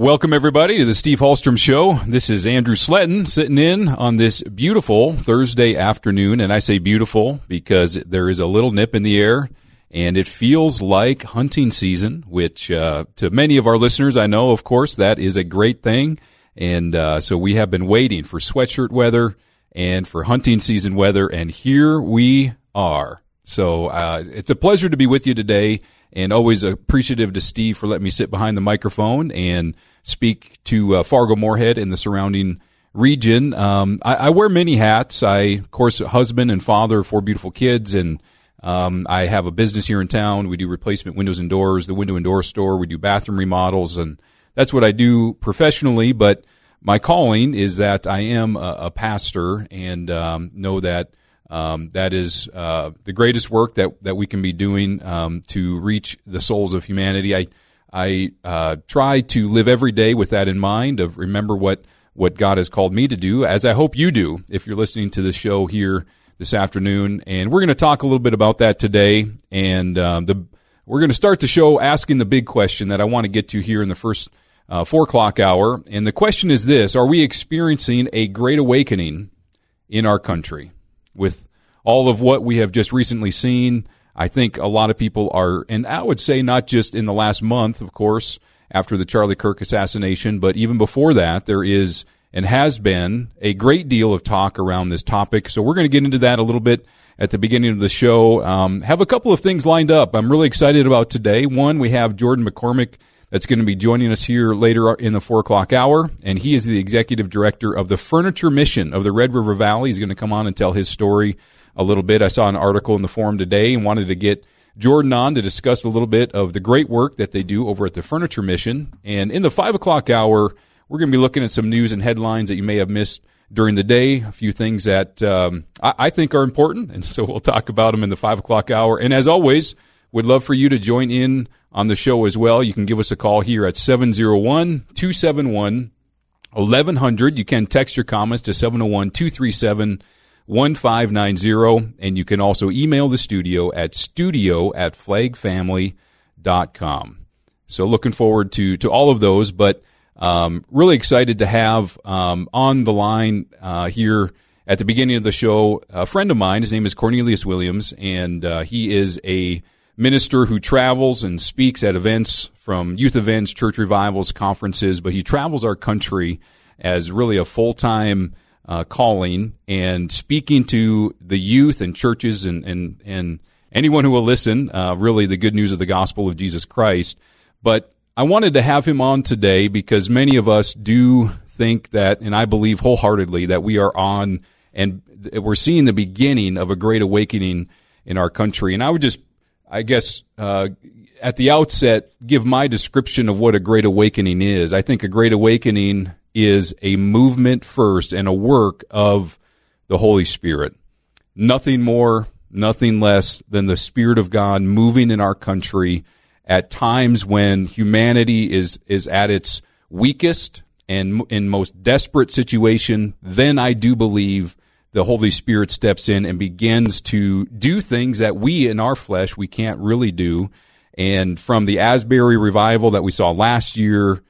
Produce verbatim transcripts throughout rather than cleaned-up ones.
Welcome, everybody, to the Steve Hallstrom Show. This is Andrew Sletton sitting in on this beautiful Thursday afternoon, and I say beautiful because there is a little nip in the air, and it feels like hunting season, which uh, to many of our listeners, I know, of course, that is a great thing, and uh, so we have been waiting for sweatshirt weather and for hunting season weather, and here we are. So uh, it's a pleasure to be with you today, and always appreciative to Steve for letting me sit behind the microphone and speak to uh, Fargo-Moorhead and the surrounding region. Um, I, I wear many hats. I, of course, a husband and father of four beautiful kids, and um, I have a business here in town. We do replacement windows and doors, the window and door store. We do bathroom remodels, and that's what I do professionally. But my calling is that I am a, a pastor, and um, know that um, that is uh, the greatest work that, that we can be doing um, to reach the souls of humanity. I I uh, try to live every day with that in mind, of remember what, what God has called me to do, as I hope you do if you're listening to the show here this afternoon. And we're going to talk a little bit about that today. And um, the we're going to start the show asking the big question that I want to get to here in the first uh, four o'clock hour. And the question is this: are we experiencing a great awakening in our country? With all of what we have just recently seen, I think a lot of people are, and I would say not just in the last month, of course, after the Charlie Kirk assassination, but even before that, there is and has been a great deal of talk around this topic. So we're going to get into that a little bit at the beginning of the show. Um, have a couple of things lined up I'm really excited about today. One, we have Jordan McCormick that's going to be joining us here later in the four o'clock hour, and he is the executive director of the Furniture Mission of the Red River Valley. He's going to come on and tell his story a little bit. I saw an article in the forum today and wanted to get Jordan on to discuss a little bit of the great work that they do over at the Furniture Mission. And in the five o'clock hour, we're going to be looking at some news and headlines that you may have missed during the day, a few things that um, I, I think are important, and so we'll talk about them in the five o'clock hour. And as always, we'd love for you to join in on the show as well. You can give us a call here at seven oh one, two seven one, eleven hundred. You can text your comments to seven oh one, two three seven, one five nine zero, and you can also email the studio at studio at flagfamily dot com. So looking forward to, to all of those, but um, really excited to have um, on the line uh, here at the beginning of the show a friend of mine. His name is Cornelius Williams, and uh, he is a minister who travels and speaks at events, from youth events, church revivals, conferences, but he travels our country as really a full-time Uh, calling and speaking to the youth and churches and, and, and anyone who will listen, uh, really the good news of the gospel of Jesus Christ. But I wanted to have him on today because many of us do think that, and I believe wholeheartedly, that we are on and we're seeing the beginning of a great awakening in our country. And I would just, I guess, uh, at the outset, give my description of what a great awakening is. I think a great awakening is a movement first and a work of the Holy Spirit. Nothing more, nothing less than the Spirit of God moving in our country at times when humanity is, is at its weakest and in most desperate situation. Then I do believe the Holy Spirit steps in and begins to do things that we in our flesh, we can't really do. And from the Asbury revival that we saw last year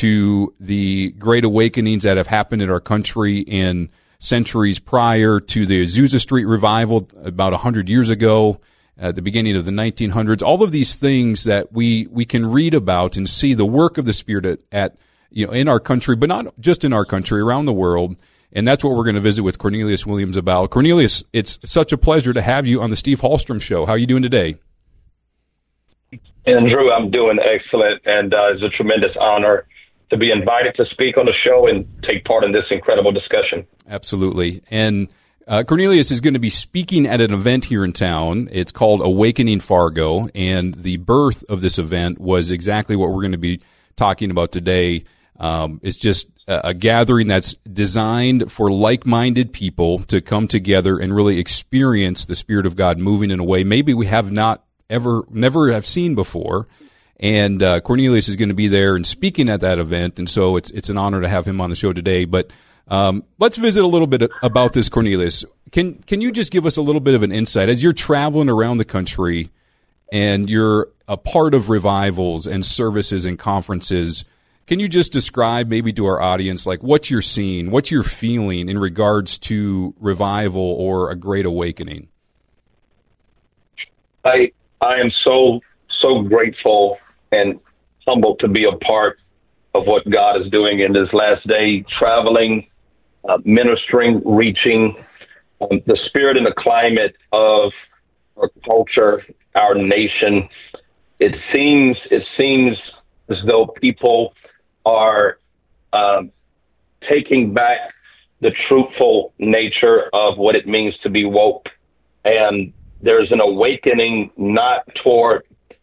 to the great awakenings that have happened in our country in centuries prior, to the Azusa Street revival about one hundred years ago, at the beginning of the nineteen hundreds, all of these things that we, we can read about and see the work of the Spirit at, at you know in our country, but not just in our country, around the world. And that's what we're going to visit with Cornelius Williams about. Cornelius, it's such a pleasure to have you on the Steve Hallstrom Show. How are you doing today? Andrew, I'm doing excellent, and uh, it's a tremendous honor to be invited to speak on the show and take part in this incredible discussion. Absolutely. And uh, Cornelius is going to be speaking at an event here in town. It's called Awakening Fargo, and the birth of this event was exactly what we're going to be talking about today. Um, it's just a, a gathering that's designed for like-minded people to come together and really experience the Spirit of God moving in a way maybe we have not ever, never have seen before. And uh, Cornelius is going to be there and speaking at that event, and so it's it's an honor to have him on the show today. But um, let's visit a little bit about this, Cornelius. Can can you just give us a little bit of an insight as you're traveling around the country and you're a part of revivals and services and conferences? Can you just describe maybe to our audience, like what you're seeing, what you're feeling in regards to revival or a great awakening? I I am so, so grateful and humbled to be a part of what God is doing in this last day, traveling, uh, ministering, reaching. Um, the spirit and the climate of our culture, our nation, it seems it seems as though people are um, taking back the truthful nature of what it means to be woke. And there's an awakening not toward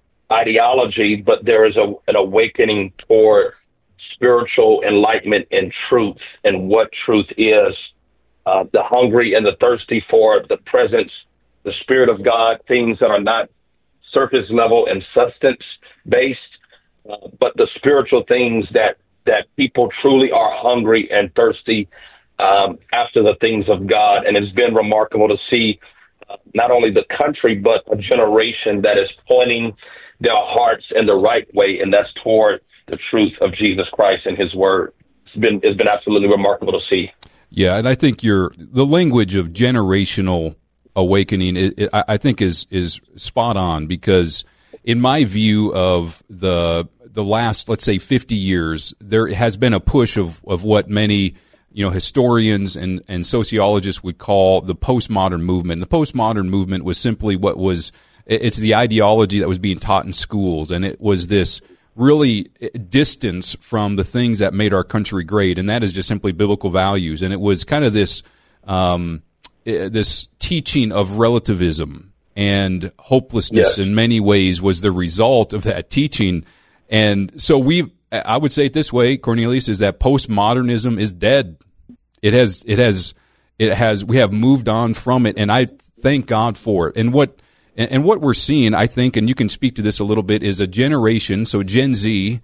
ideology, but there is a, an awakening toward spiritual enlightenment and truth and what truth is. Uh, the hungry and the thirsty for the presence, the Spirit of God, things that are not surface level and substance based, uh, but the spiritual things that, that people truly are hungry and thirsty um, after the things of God. And it's been remarkable to see uh, not only the country, but a generation that is pointing their hearts in the right way, and that's toward the truth of Jesus Christ and His Word. It's been it's been absolutely remarkable to see. Yeah, and I think your the language of generational awakening, it, it, I think, is is spot on, because in my view of the the last, let's say, fifty years, there has been a push of of what many you know historians and and sociologists would call the postmodern movement. And the postmodern movement was simply what was it's the ideology that was being taught in schools, and it was this really distance from the things that made our country great, and that is just simply biblical values. And it was kind of this um, this teaching of relativism and hopelessness. Yes. In many ways was the result of that teaching. And so we, I would say it this way, Cornelius, is that postmodernism is dead. It has, it has, it has. We have moved on from it, and I thank God for it. And what. And what we're seeing, I think, and you can speak to this a little bit, is a generation. So Gen Z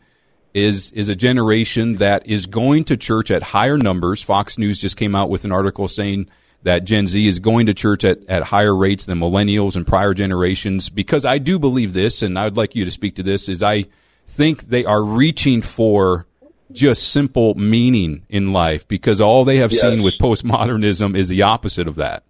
is is a generation that is going to church at higher numbers. Fox News just came out with an article saying that Gen Z is going to church at, at higher rates than millennials and prior generations. Because I do believe this, and I would like you to speak to this, is I think they are reaching for just simple meaning in life, because all they have yes. seen with postmodernism is the opposite of that.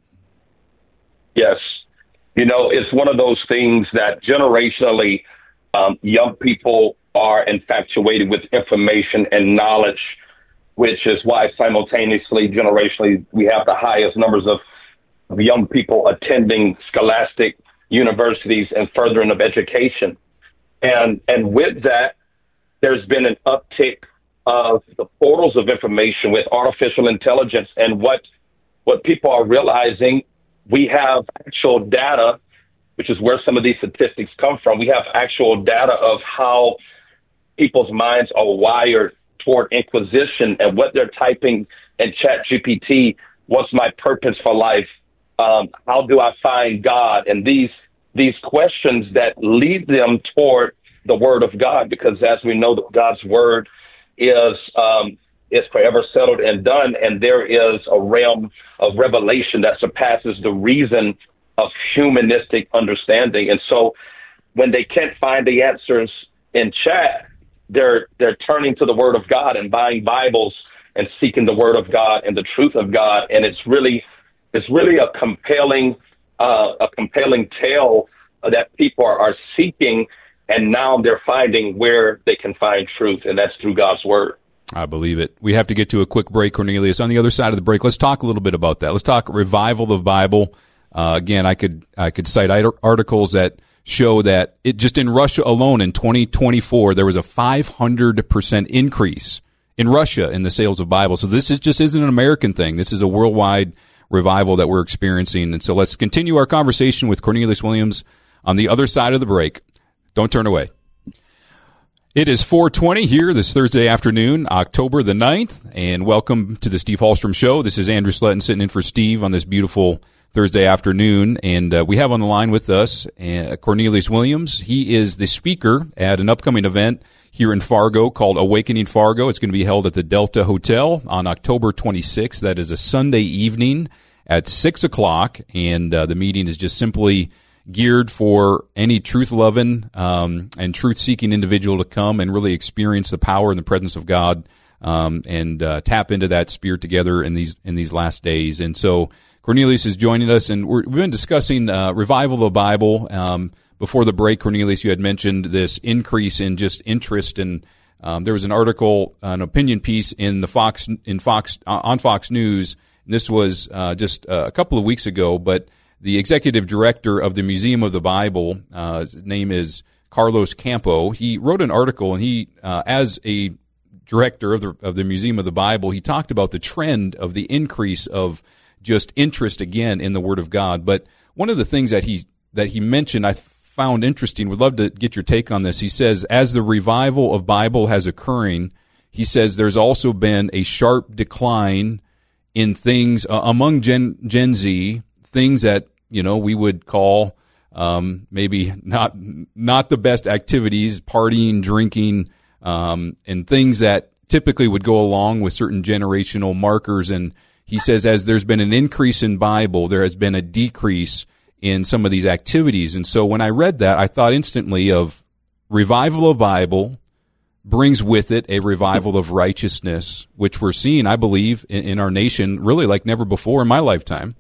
Yes. You know, it's one of those things that generationally um, young people are infatuated with information and knowledge, which is why simultaneously, generationally, we have the highest numbers of, of young people attending scholastic universities and furthering of education. And and with that, there's been an uptick of the portals of information with artificial intelligence. And what what people are realizing, we have actual data, which is where some of these statistics come from. We have actual data of how people's minds are wired toward inquisition and what they're typing in Chat G P T. What's my purpose for life? Um, how do I find God? And these these questions that lead them toward the Word of God, because as we know, that God's Word is um, is forever settled and done, and there is a realm of revelation that surpasses the reason of humanistic understanding. And so when they can't find the answers in chat, they're they're turning to the Word of God and buying Bibles and seeking the Word of God and the truth of God. And it's really it's really a compelling uh, a compelling tale that people are, are seeking, and now they're finding where they can find truth, and that's through God's Word. I believe it. We have to get to a quick break, Cornelius. On the other side of the break, let's talk a little bit about that. Let's talk revival of the Bible. Uh, again, I could I could cite articles that show that it just in Russia alone in twenty twenty-four, there was a five hundred percent increase in Russia in the sales of Bibles. So this is just isn't an American thing. This is a worldwide revival that we're experiencing. And so let's continue our conversation with Cornelius Williams on the other side of the break. Don't turn away. It is four twenty here this Thursday afternoon, October the ninth, and welcome to the Steve Hallstrom Show. This is Andrew Sletton sitting in for Steve on this beautiful Thursday afternoon, and uh, we have on the line with us uh, Cornelius Williams. He is the speaker at an upcoming event here in Fargo called Awakening Fargo. It's going to be held at the Delta Hotel on October twenty-sixth. That is a Sunday evening at six o'clock, and uh, the meeting is just simply geared for any truth-loving um, and truth-seeking individual to come and really experience the power and the presence of God um, and uh, tap into that spirit together in these in these last days. And so Cornelius is joining us, and we're, we've been discussing uh, revival of the Bible. Um, before the break, Cornelius, you had mentioned this increase in just interest, and um, there was an article, an opinion piece in the Fox in Fox on Fox News. And this was uh, just uh, a couple of weeks ago, but the executive director of the Museum of the Bible, uh, his name is Carlos Campo. He wrote an article, and he, uh, as a director of the of the Museum of the Bible, he talked about the trend of the increase of just interest again in the Word of God. But one of the things that he that he mentioned, I found interesting. Would love to get your take on this. He says, as the revival of Bible has occurring, he says there's also been a sharp decline in things uh, among Gen Gen Z, things that you know we would call um, maybe not not the best activities, partying, drinking, um, and things that typically would go along with certain generational markers. And he says, as there's been an increase in Bible, there has been a decrease in some of these activities. And so when I read that, I thought instantly of revival of Bible brings with it a revival of righteousness, which we're seeing, I believe, in, in our nation really like never before in my lifetime.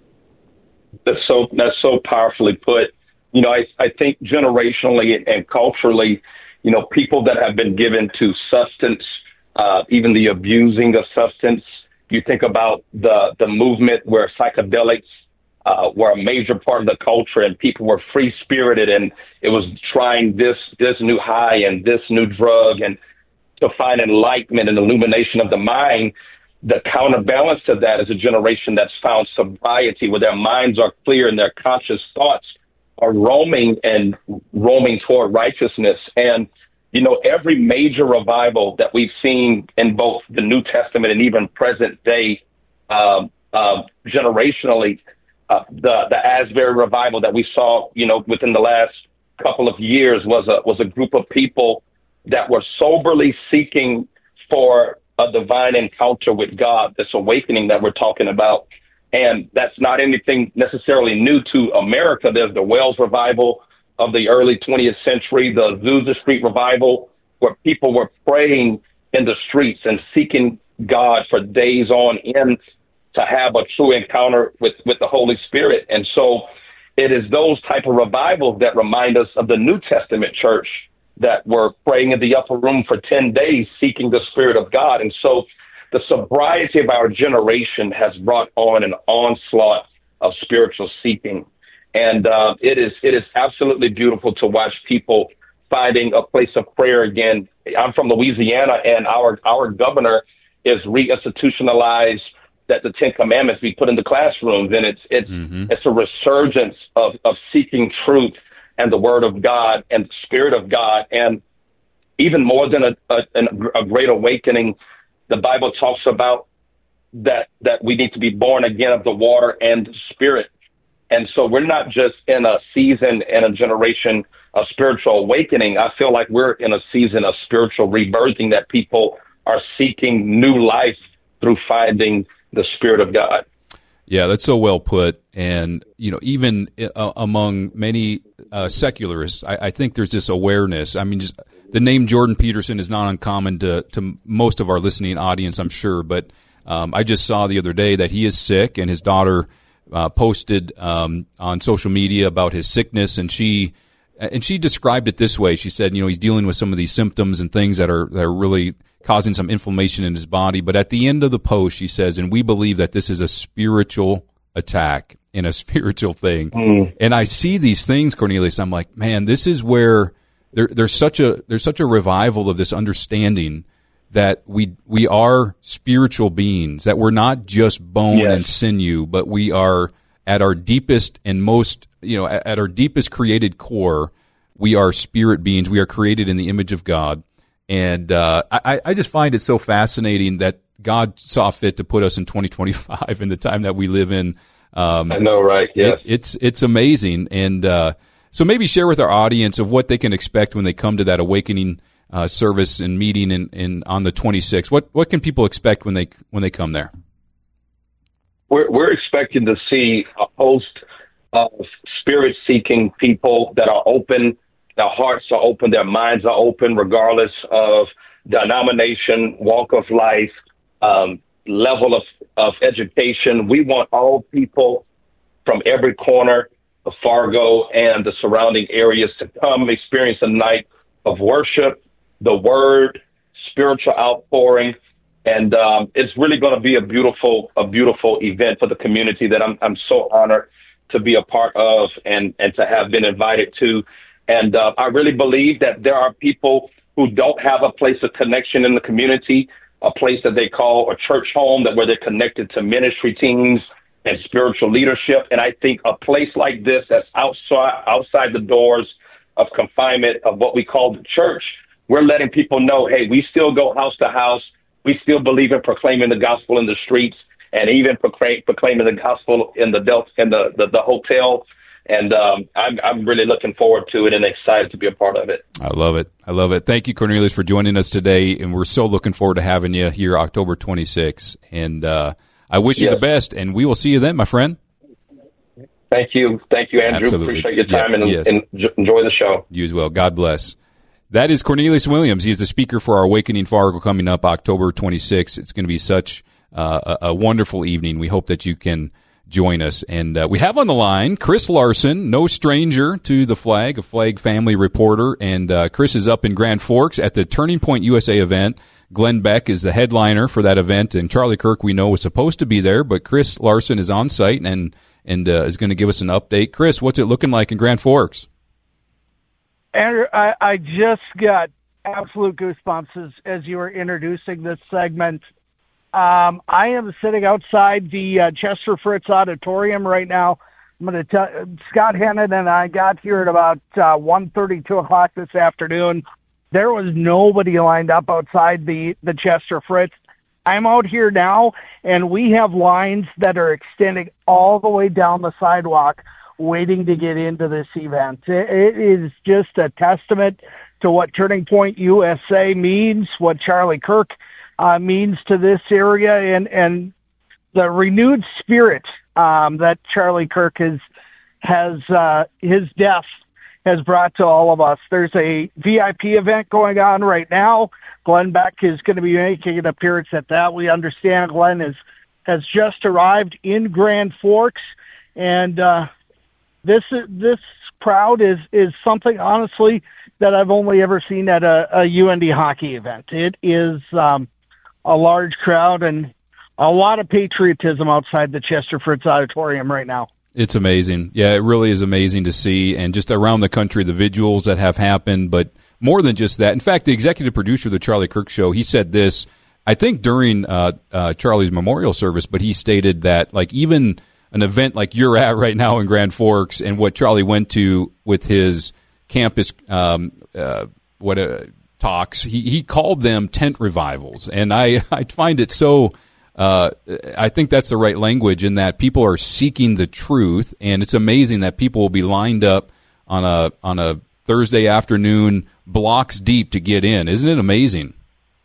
That's so that's so powerfully put. You know, I, I think generationally and culturally, you know, people that have been given to substance, uh, even the abusing of substance, you think about the, the movement where psychedelics Uh, were a major part of the culture, and people were free-spirited, and it was trying this this new high and this new drug, and to find enlightenment and illumination of the mind. The counterbalance to that is a generation that's found sobriety, where their minds are clear and their conscious thoughts are roaming and roaming toward righteousness. And, you know, every major revival that we've seen in both the New Testament and even present day uh, uh, generationally, Uh, the the Asbury revival that we saw, you know, within the last couple of years was a was a group of people that were soberly seeking for a divine encounter with God, this awakening that we're talking about. And that's not anything necessarily new to America. There's the Wells revival of the early twentieth century, the Azusa Street revival, where people were praying in the streets and seeking God for days on end to have a true encounter with, with the Holy Spirit. And so it is those type of revivals that remind us of the New Testament church that were praying in the upper room for ten days, seeking the Spirit of God. And so the sobriety of our generation has brought on an onslaught of spiritual seeking. And uh, it is it is absolutely beautiful to watch people finding a place of prayer again. I'm from Louisiana, and our, our governor is reinstitutionalized that the Ten Commandments be put into classrooms, and it's it's mm-hmm. it's a resurgence of, of seeking truth and the Word of God and the Spirit of God, and even more than a, a, a great awakening, the Bible talks about that that we need to be born again of the water and the Spirit, and so we're not just in a season and a generation of spiritual awakening. I feel like we're in a season of spiritual rebirthing, that people are seeking new life through finding the Spirit of God. Yeah, that's so well put. And, you know, even uh, among many uh, secularists, I, I think there's this awareness. I mean, just the name Jordan Peterson is not uncommon to, to most of our listening audience, I'm sure. But um, I just saw the other day that he is sick, and his daughter uh, posted um, on social media about his sickness, and she and she described it this way. She said, you know, he's dealing with some of these symptoms and things that are that are really causing some inflammation in his body. But at the end of the post, she says, and we believe that this is a spiritual attack and a spiritual thing. Mm. And I see these things, Cornelius. I'm like, man, this is where there, there's such a there's such a revival of this understanding that we we are spiritual beings, that we're not just bone yes. and sinew, but we are at our deepest and most, you know, at, at our deepest created core, we are spirit beings. We are created in the image of God. And uh, I, I just find it so fascinating that God saw fit to put us in twenty twenty-five in the time that we live in. Um, I know, right? Yes. It, it's it's amazing. And uh, so maybe share with our audience of what they can expect when they come to that awakening uh, service and meeting in, in on the twenty-sixth. What what can people expect when they when they come there? We're we're expecting to see a host of spirit-seeking people that are open, their hearts are open, their minds are open, regardless of denomination, walk of life, um, level of, of education. We want all people from every corner of Fargo and the surrounding areas to come experience a night of worship, the word, spiritual outpouring. And um, it's really going to be a beautiful, a beautiful event for the community that I'm, I'm so honored to be a part of and, and to have been invited to. And uh, I really believe that there are people who don't have a place of connection in the community, a place that they call a church home, that where they're connected to ministry teams and spiritual leadership. And I think a place like this that's outside outside the doors of confinement of what we call the church, we're letting people know, hey, we still go house to house. We still believe in proclaiming the gospel in the streets and even proclaim, proclaiming the gospel in the Delta, in the, the, the hotel. And um, I'm, I'm really looking forward to it and excited to be a part of it. I love it. I love it. Thank you, Cornelius, for joining us today. And we're so looking forward to having you here October twenty-sixth. And uh, I wish you yes. the best, and we will see you then, my friend. Thank you. Thank you, Andrew. Absolutely. Appreciate your time, yeah, and, yes. and enjoy the show. You as well. God bless. That is Cornelius Williams. He is the speaker for our Awakening Fargo coming up October twenty-sixth. It's going to be such uh, a, a wonderful evening. We hope that you can join us. And uh, we have on the line Chris Larson, no stranger to the flag, a Flag family reporter. And uh, Chris is up in Grand Forks at the Turning Point U S A event. Glenn Beck is the headliner for that event, and Charlie Kirk, we know, was supposed to be there, but Chris Larson is on site and and uh, is going to give us an update. Chris, what's it looking like in Grand Forks? Andrew, I, I just got absolute goosebumps as, as you were introducing this segment. Um, I am sitting outside the uh, Chester Fritz Auditorium right now. I'm going to tell Scott Hennon and I got here at about uh, one thirty, two o'clock this afternoon. There was nobody lined up outside the, the Chester Fritz. I'm out here now, and we have lines that are extending all the way down the sidewalk waiting to get into this event. It, it is just a testament to what Turning Point U S A means, what Charlie Kirk uh, means to this area, and, and the renewed spirit um, that Charlie Kirk has, has uh, his death has brought to all of us. There's a V I P event going on right now. Glenn Beck is going to be making an appearance at that. We understand Glenn is, has just arrived in Grand Forks, and uh, this this crowd is, is something, honestly, that I've only ever seen at a, a U N D hockey event. It is um, a large crowd and a lot of patriotism outside the Chester Fritz Auditorium right now. It's amazing. Yeah, it really is amazing to see, and just around the country, the vigils that have happened, but more than just that. In fact, the executive producer of the Charlie Kirk Show, he said this, I think during uh, uh, Charlie's memorial service, but he stated that, like, even an event like you're at right now in Grand Forks and what Charlie went to with his campus um, uh, what uh, talks, he, he called them tent revivals. And I, I find it so... Uh, I think that's the right language in that people are seeking the truth, and it's amazing that people will be lined up on a on a Thursday afternoon, blocks deep to get in. Isn't it amazing?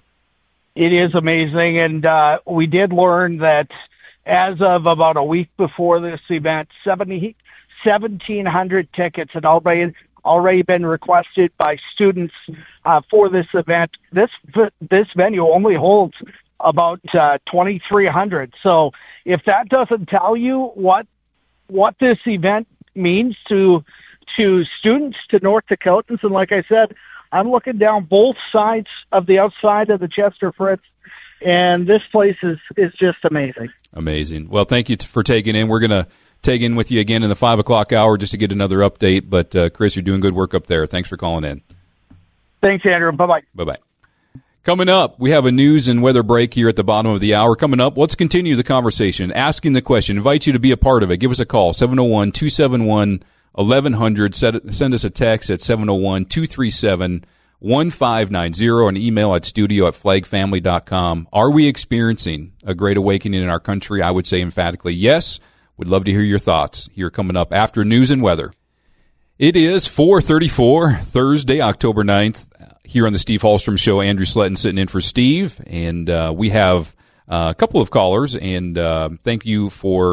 It is amazing, and uh, we did learn that as of about a week before this event, seventeen hundred tickets had already already been requested by students uh, for this event. This this venue only holds about uh, twenty-three hundred. So if that doesn't tell you what what this event means to to students, to North Dakotans, and like I said, I'm looking down both sides of the outside of the Chester Fritz, and this place is, is just amazing. Amazing. Well, thank you for taking in. We're going to take in with you again in the five o'clock hour just to get another update. But, uh, Chris, you're doing good work up there. Thanks for calling in. Thanks, Andrew. Bye-bye. Bye-bye. Coming up, we have a news and weather break here at the bottom of the hour. Coming up, let's continue the conversation, asking the question. Invite you to be a part of it. Give us a call, seven oh one, two seven one, eleven hundred. Send us a text at seven oh one, two three seven, one five nine zero, an email at studio at flag family dot com. Are we experiencing a great awakening in our country? I would say emphatically yes. Would love to hear your thoughts here coming up after news and weather. It is four thirty-four, Thursday, October ninth. Here on the Steve Hallstrom Show, Andrew Sletton sitting in for Steve, and uh, we have uh, a couple of callers, and uh, thank you for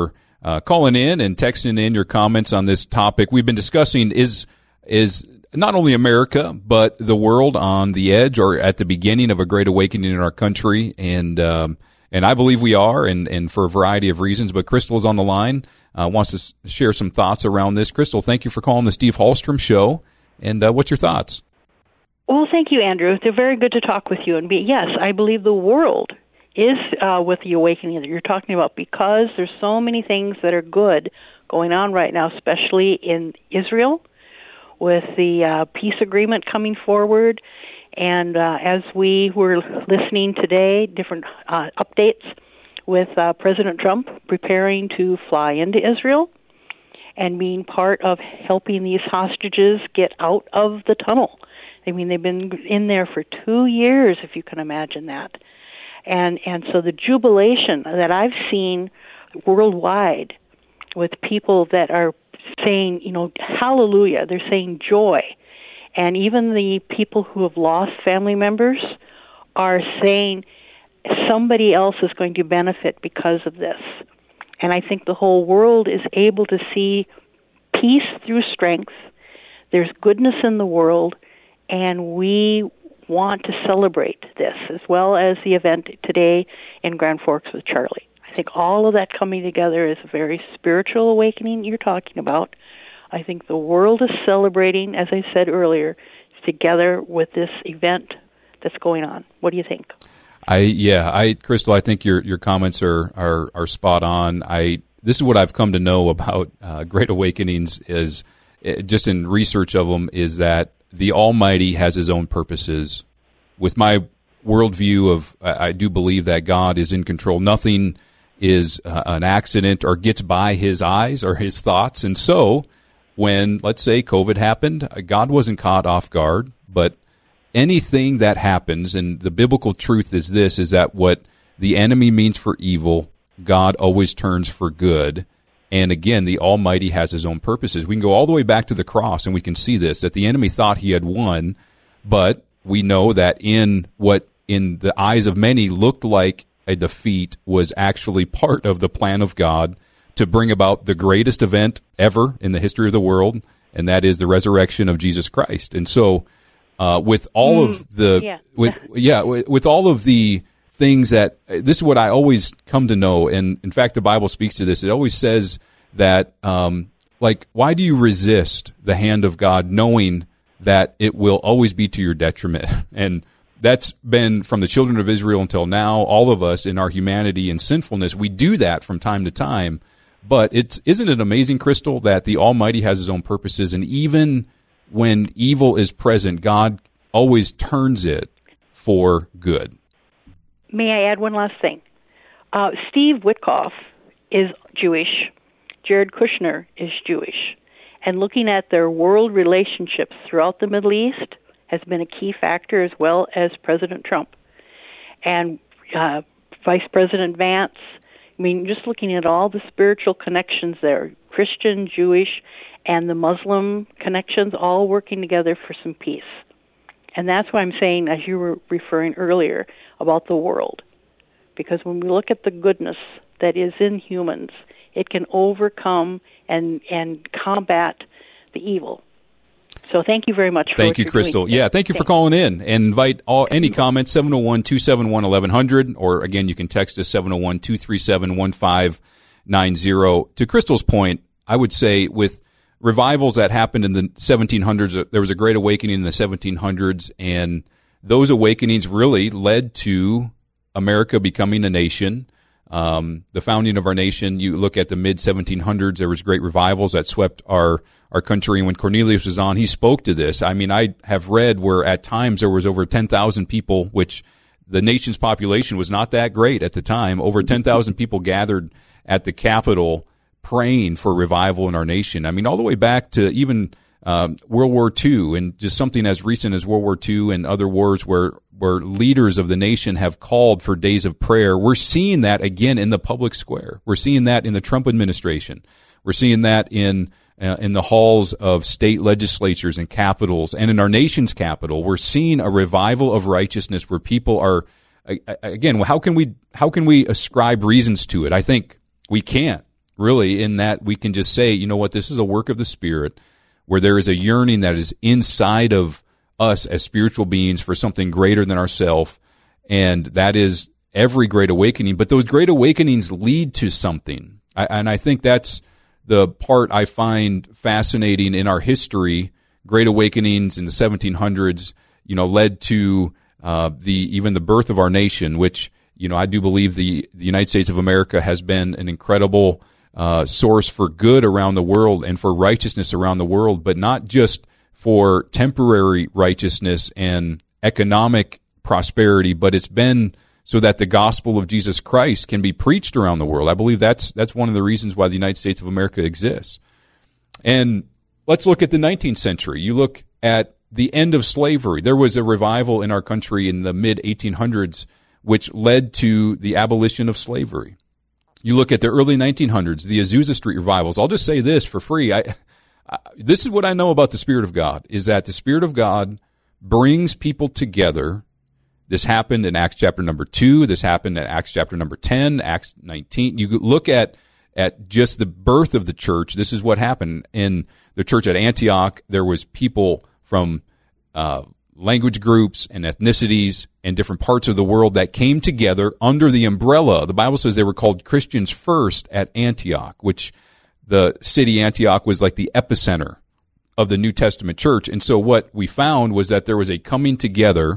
uh, calling in and texting in your comments on this topic. We've been discussing is is not only America, but the world on the edge or at the beginning of a great awakening in our country. And um, and I believe we are, and, and for a variety of reasons. But Crystal is on the line, uh, wants to s- share some thoughts around this. Crystal, thank you for calling the Steve Hallstrom Show. And uh, what's your thoughts? Well, thank you, Andrew. They're very good to talk with you. And be, yes, I believe the world is uh, with the awakening that you're talking about, because there's so many things that are good going on right now, especially in Israel, with the uh, peace agreement coming forward. And uh, as we were listening today, different uh, updates with uh, President Trump preparing to fly into Israel and being part of helping these hostages get out of the tunnel. I mean, they've been in there for two years, if you can imagine that. And and so the jubilation that I've seen worldwide with people that are saying, you know, hallelujah, they're saying joy. And even the people who have lost family members are saying somebody else is going to benefit because of this. And I think the whole world is able to see peace through strength. There's goodness in the world, and we want to celebrate this, as well as the event today in Grand Forks with Charlie. I think all of that coming together is a very spiritual awakening you're talking about. I think the world is celebrating, as I said earlier, together with this event that's going on. What do you think? I yeah, I Crystal, I think your your comments are are, are spot on. I this is what I've come to know about uh, Great Awakenings is uh, just in research of them is that the Almighty has His own purposes. With my worldview of, I, I do believe that God is in control. Nothing is uh, an accident or gets by His eyes or His thoughts. And so, when, let's say, COVID happened, God wasn't caught off guard. But anything that happens, and the biblical truth is this, is that what the enemy means for evil, God always turns for good. And again, the Almighty has His own purposes. We can go all the way back to the cross, and we can see this, that the enemy thought he had won, but we know that in what in the eyes of many looked like a defeat was actually part of the plan of God to bring about the greatest event ever in the history of the world, and that is the resurrection of Jesus Christ. And so uh, with all mm, of the yeah. with yeah with, with all of the things that, this is what I always come to know, and in fact the Bible speaks to this. It always says that, um, like, why do you resist the hand of God knowing that it will always be to your detriment? And that's been from the children of Israel until now. All of us in our humanity and sinfulness, we do that from time to time. But it's isn't it amazing, Crystal, that the Almighty has His own purposes, and even when evil is present, God always turns it for good. May I add one last thing? Uh, Steve Witkoff is Jewish. Jared Kushner is Jewish. And looking at their world relationships throughout the Middle East has been a key factor, as well as President Trump. And uh, Vice President Vance, I mean, just looking at all the spiritual connections there, Christian, Jewish, and the Muslim connections all working together for some peace. And that's why I'm saying, as you were referring earlier, about the world. Because when we look at the goodness that is in humans, it can overcome and and combat the evil. So thank you very much for Thank what you, Crystal. Yeah, thank you for calling in. And invite all any comments, seven oh one, two seven one, eleven hundred, or again, you can text us, seven oh one, two three seven, one five nine zero. To Crystal's point, I would say with revivals that happened in the seventeen hundreds, there was a great awakening in the seventeen hundreds, and those awakenings really led to America becoming a nation. Um, the founding of our nation, you look at the mid seventeen hundreds, there was great revivals that swept our, our country. And when Cornelius was on, he spoke to this. I mean, I have read where at times there was over ten thousand people, which the nation's population was not that great at the time. Over ten thousand people gathered at the Capitol praying for revival in our nation. I mean, all the way back to even um, World War Two, and just something as recent as World War Two and other wars where where leaders of the nation have called for days of prayer. We're seeing that again in the public square. We're seeing that in the Trump administration. We're seeing that in uh, in the halls of state legislatures and capitals, and in our nation's capital. We're seeing a revival of righteousness where people are, again, how can we how can we ascribe reasons to it? I think we can't. really, in that we can just say, you know what, this is a work of the Spirit, where there is a yearning that is inside of us as spiritual beings for something greater than ourselves, and that is every great awakening. But those great awakenings lead to something, I, and I think that's the part I find fascinating in our history. Great awakenings in the seventeen hundreds, you know, led to uh, the even the birth of our nation, which, you know, I do believe the, the United States of America has been an incredible uh, source for good around the world and for righteousness around the world, but not just for temporary righteousness and economic prosperity, but it's been so that the gospel of Jesus Christ can be preached around the world. I believe that's that's one of the reasons why the United States of America exists. And let's look at the nineteenth century. You look at the end of slavery. There was a revival in our country in the mid eighteen hundreds, which led to the abolition of slavery. You look at the early nineteen hundreds, the Azusa Street revivals. I'll just say this for free. I, I, this is what I know about the Spirit of God, is that the Spirit of God brings people together. This happened in Acts chapter number two. This happened in Acts chapter number ten, Acts nineteen. You look at at just the birth of the church. This is what happened in the church at Antioch. There was people from uh, language groups and ethnicities and different parts of the world that came together under the umbrella. The Bible says they were called Christians first at Antioch, which the city Antioch was like the epicenter of the New Testament church. And so what we found was that there was a coming together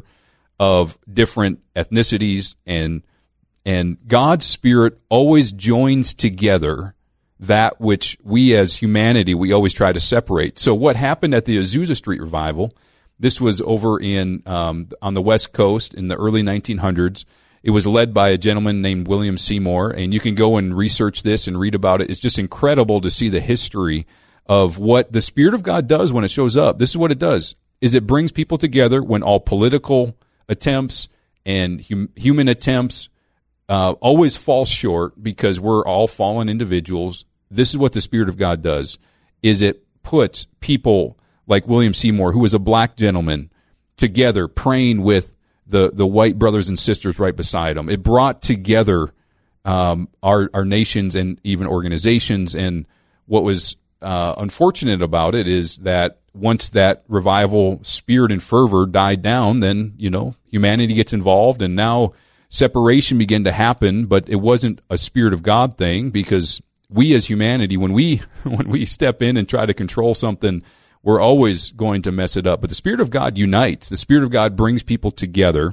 of different ethnicities, and and God's Spirit always joins together that which we as humanity, we always try to separate. So what happened at the Azusa Street revival, this was over in um, on the West Coast in the early nineteen hundreds. It was led by a gentleman named William Seymour, and you can go and research this and read about it. It's just incredible to see the history of what the Spirit of God does when it shows up. This is what it does, is it brings people together when all political attempts and hum, human attempts uh, always fall short, because we're all fallen individuals. This is what the Spirit of God does, is it puts people like William Seymour, who was a black gentleman, together praying with the, the white brothers and sisters right beside him. It brought together um, our, our nations and even organizations. And what was uh, unfortunate about it is that once that revival spirit and fervor died down, then, you know, humanity gets involved, and now separation began to happen. But it wasn't a Spirit of God thing, because we as humanity, when we when we step in and try to control something, we're always going to mess it up. But the Spirit of God unites. The Spirit of God brings people together.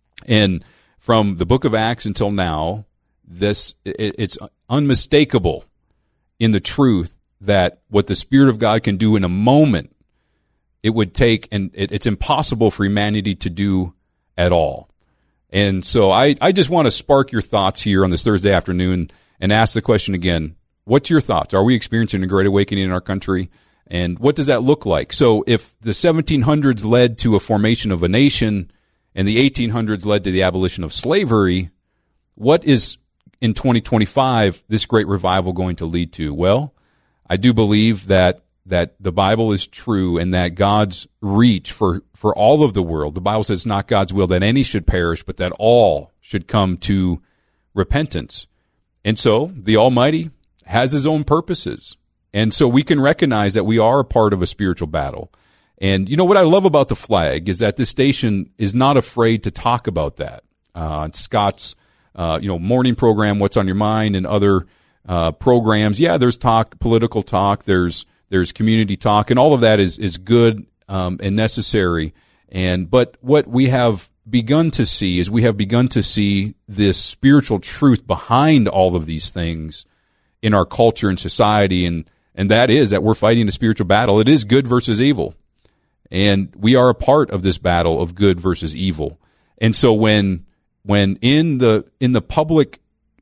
And from the book of Acts until now, this it, it's unmistakable in the truth that what the Spirit of God can do in a moment, it would take, and it, it's impossible for humanity to do at all. And so I, I just want to spark your thoughts here on this Thursday afternoon and ask the question again, what's your thoughts? Are we experiencing a great awakening in our country? And what does that look like? So if the seventeen hundreds led to a formation of a nation and the eighteen hundreds led to the abolition of slavery, what is in twenty twenty-five this great revival going to lead to? Well, I do believe that that the Bible is true, and that God's reach for, for all of the world, the Bible says it's not God's will that any should perish, but that all should come to repentance. And so the Almighty has His own purposes. And so we can recognize that we are a part of a spiritual battle. And you know what I love about the flag is that this station is not afraid to talk about that. Uh, Scott's, uh, you know, morning program, What's on Your Mind, and other uh, programs. Yeah, there's talk, political talk. There's There's community talk, and all of that is is good um, and necessary. And but what we have begun to see is we have begun to see this spiritual truth behind all of these things in our culture and society, and and that is that we're fighting a spiritual battle. It is good versus evil, and we are a part of this battle of good versus evil. And so when when in the in the public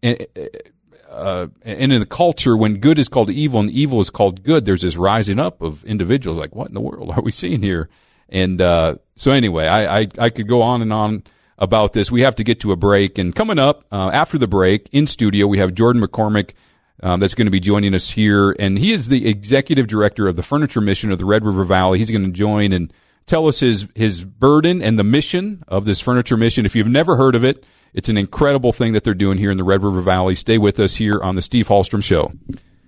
Uh, and in the culture, when good is called evil and evil is called good, there's this rising up of individuals like, what in the world are we seeing here? And uh, so anyway, I, I, I could go on and on about this. We have to get to a break. And coming up uh, after the break, in studio, we have Jordan McCormick um, that's going to be joining us here. And he is the executive director of the Furniture Mission of the Red River Valley. He's going to join and tell us his, his burden and the mission of this Furniture Mission. If you've never heard of it, it's an incredible thing that they're doing here in the Red River Valley. Stay with us here on the Steve Hallstrom Show.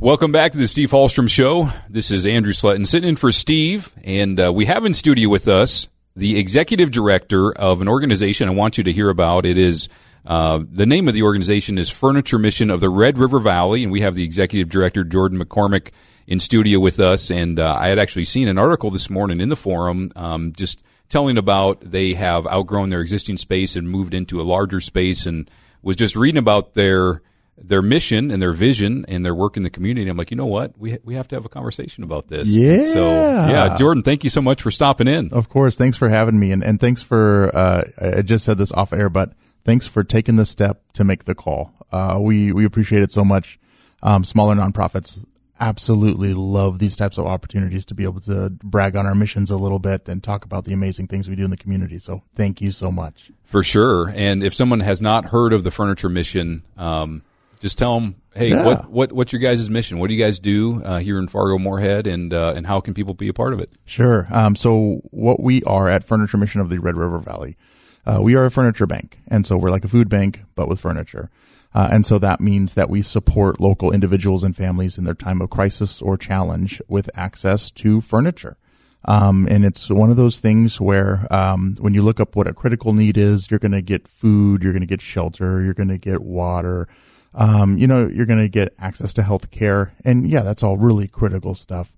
Welcome back to the Steve Hallstrom Show. This is Andrew Sletton sitting in for Steve, and uh, we have in studio with us the executive director of an organization I want you to hear about. It is uh, the name of the organization is Furniture Mission of the Red River Valley, and we have the executive director, Jordan McCormick, in studio with us. And uh, I had actually seen an article this morning in the forum um, just telling about they have outgrown their existing space and moved into a larger space, and was just reading about their their mission and their vision and their work in the community. I'm like, you know what? We we have to have a conversation about this. Yeah. So, yeah, Jordan, thank you so much for stopping in. Of course. Thanks for having me. And, and thanks for, uh, I just said this off air, but thanks for taking the step to make the call. Uh, we, we appreciate it so much. Um, smaller nonprofits absolutely love these types of opportunities to be able to brag on our missions a little bit and talk about the amazing things we do in the community. So thank you so much. For sure. And if someone has not heard of the Furniture Mission, um, just tell them, hey, Yeah. what, what, what's your guys' mission? What do you guys do uh, here in Fargo-Moorhead, and uh, and how can people be a part of it? Sure. Um, so what we are at Furniture Mission of the Red River Valley, uh, we are a furniture bank. And so we're like a food bank, but with furniture. Uh, and so that means that we support local individuals and families in their time of crisis or challenge with access to furniture. Um, and it's one of those things where, um, when you look up what a critical need is, you're going to get food, you're going to get shelter, you're going to get water. Um, you know, you're going to get access to health care. And yeah, that's all really critical stuff.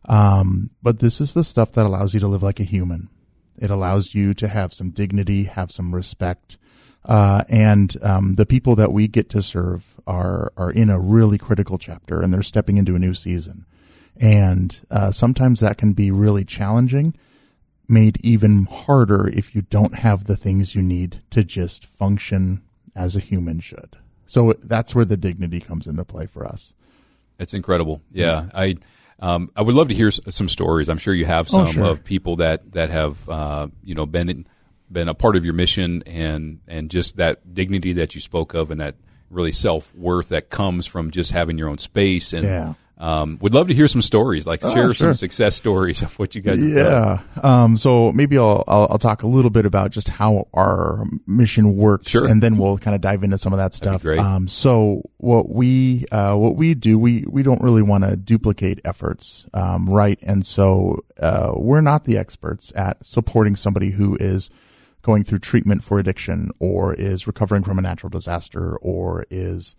Um, but this is the stuff that allows you to live like a human. It allows you to have some dignity, have some respect. Uh, and, um, the people that we get to serve are, are in a really critical chapter, and they're stepping into a new season. And, uh, sometimes that can be really challenging, made even harder if you don't have the things you need to just function as a human should. So that's where the dignity comes into play for us. It's incredible. Yeah. I, um, I would love to hear s- some stories. I'm sure you have some Oh, sure. of people that, that have, uh, you know, been in, been a part of your mission, and, and just that dignity that you spoke of, and that really self-worth that comes from just having your own space. And, Yeah. um, would love to hear some stories, like Oh, share sure. some success stories of what you guys have done. Yeah. Um, so maybe I'll, I'll, I'll talk a little bit about just how our mission works, Sure. and then we'll kind of dive into some of that stuff. great. Um, so what we, uh, what we do, we, we don't really want to duplicate efforts, um, right? And so, uh, we're not the experts at supporting somebody who is going through treatment for addiction, or is recovering from a natural disaster, or is,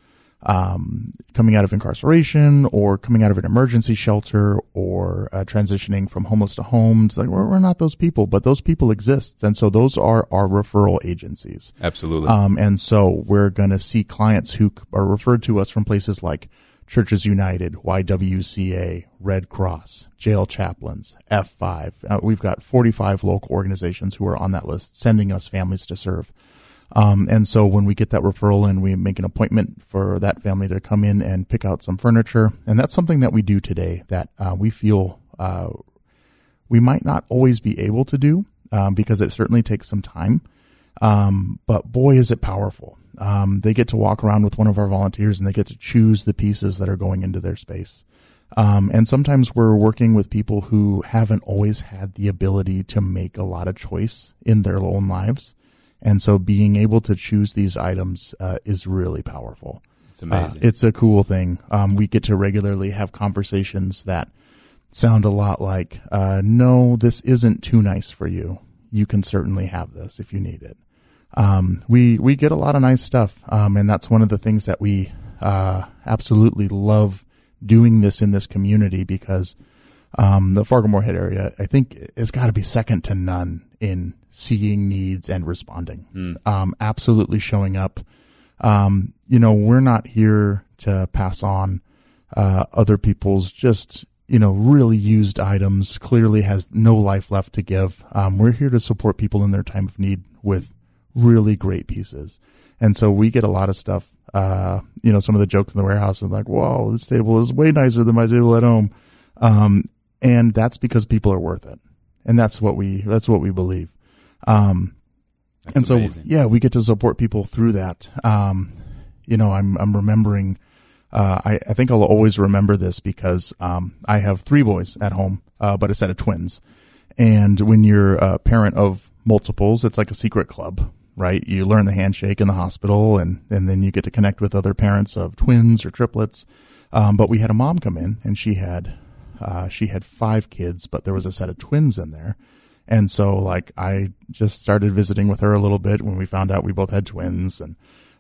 um, coming out of incarceration, or coming out of an emergency shelter, or uh, transitioning from homeless to homes. Like we're, we're not those people, but those people exist. And so those are our referral agencies. Absolutely. Um, and so we're going to see clients who are referred to us from places like Churches United, Y W C A, Red Cross, Jail Chaplains, F five. Uh, we've got forty-five local organizations who are on that list sending us families to serve. Um, and so when we get that referral in, we make an appointment for that family to come in and pick out some furniture. And that's something that we do today that uh, we feel uh, we might not always be able to do, um, because it certainly takes some time. Um, but boy, is it powerful. Um, they get to walk around with one of our volunteers, and they get to choose the pieces that are going into their space. Um, and sometimes we're working with people who haven't always had the ability to make a lot of choice in their own lives. And so being able to choose these items, uh, is really powerful. It's amazing. Uh, it's a cool thing. Um, we get to regularly have conversations that sound a lot like, uh, no, this isn't too nice for you. You can certainly have this if you need it. Um, we, we get a lot of nice stuff. Um, and that's one of the things that we, uh, absolutely love doing this in this community, because, um, the Fargo-Moorhead area, I think, has got to be second to none in seeing needs and responding. Mm. Um, absolutely showing up. Um, you know, we're not here to pass on, uh, other people's just, you know, really used items, clearly has no life left to give. Um, we're here to support people in their time of need with really great pieces. And so we get a lot of stuff. Uh, you know, some of the jokes in the warehouse are like, whoa, this table is way nicer than my table at home. Um, and that's because people are worth it. And that's what we, that's what we believe. Um, That's and so, amazing. yeah, we get to support people through that. Um, you know, I'm, I'm remembering, uh, I, I think I'll always remember this because, um, I have three boys at home, uh, but a set of twins. And when you're a parent of multiples, it's like a secret club, right? You learn the handshake in the hospital, and, and then you get to connect with other parents of twins or triplets. Um, but we had a mom come in, and she had uh, she had five kids, but there was a set of twins in there. And so, like, I just started visiting with her a little bit when we found out we both had twins. And,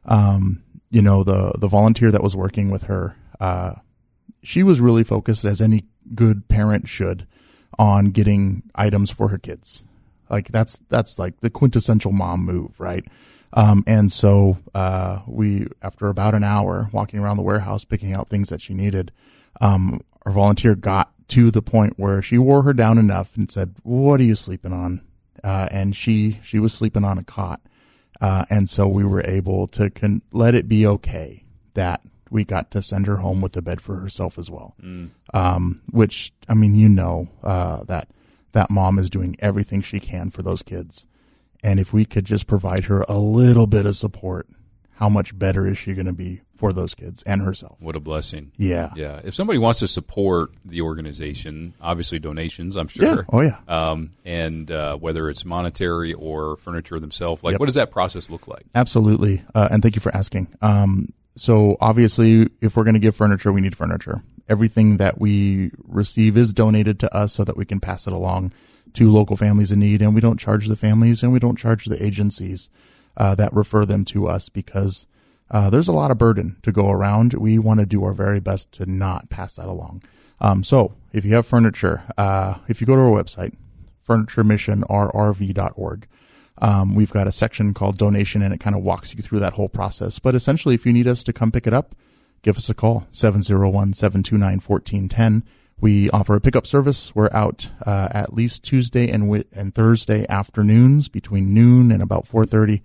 um, you know, the, the volunteer that was working with her, uh, she was really focused, as any good parent should, on getting items for her kids. Like, that's, that's like the quintessential mom move, right? Um, and so, uh, we, after about an hour walking around the warehouse, picking out things that she needed, um, our volunteer got to the point where she wore her down enough and said, "What are you sleeping on?" Uh, and she, she was sleeping on a cot. Uh, and so we were able to con- let it be okay that we got to send her home with a bed for herself as well. Mm. Um, which, I mean, you know, uh, that, that mom is doing everything she can for those kids. And if we could just provide her a little bit of support, how much better is she going to be for those kids and herself? What a blessing. Yeah. Yeah. If somebody wants to support the organization, obviously donations, I'm sure. Yeah. Oh, yeah. Um, and uh, whether it's monetary or furniture themselves, like, Yep. what does that process look like? Absolutely. Uh, and thank you for asking. Um, so obviously, if we're going to give furniture, we need furniture. Everything that we receive is donated to us so that we can pass it along to local families in need. And we don't charge the families, and we don't charge the agencies uh, that refer them to us, because uh, there's a lot of burden to go around. We want to do our very best to not pass that along. Um, so if you have furniture, uh, if you go to our website, furniture mission r r v dot org, um, we've got a section called donation, and it kind of walks you through that whole process. But essentially, if you need us to come pick it up, give us a call, seven oh one, seven two nine, one four one zero. We offer a pickup service. We're out uh, at least Tuesday and w- and Thursday afternoons between noon and about four thirty.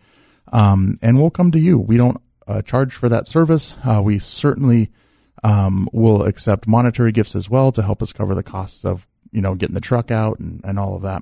Um, and we'll come to you. We don't uh, charge for that service. Uh, we certainly um, will accept monetary gifts as well to help us cover the costs of, you know, getting the truck out and, and all of that.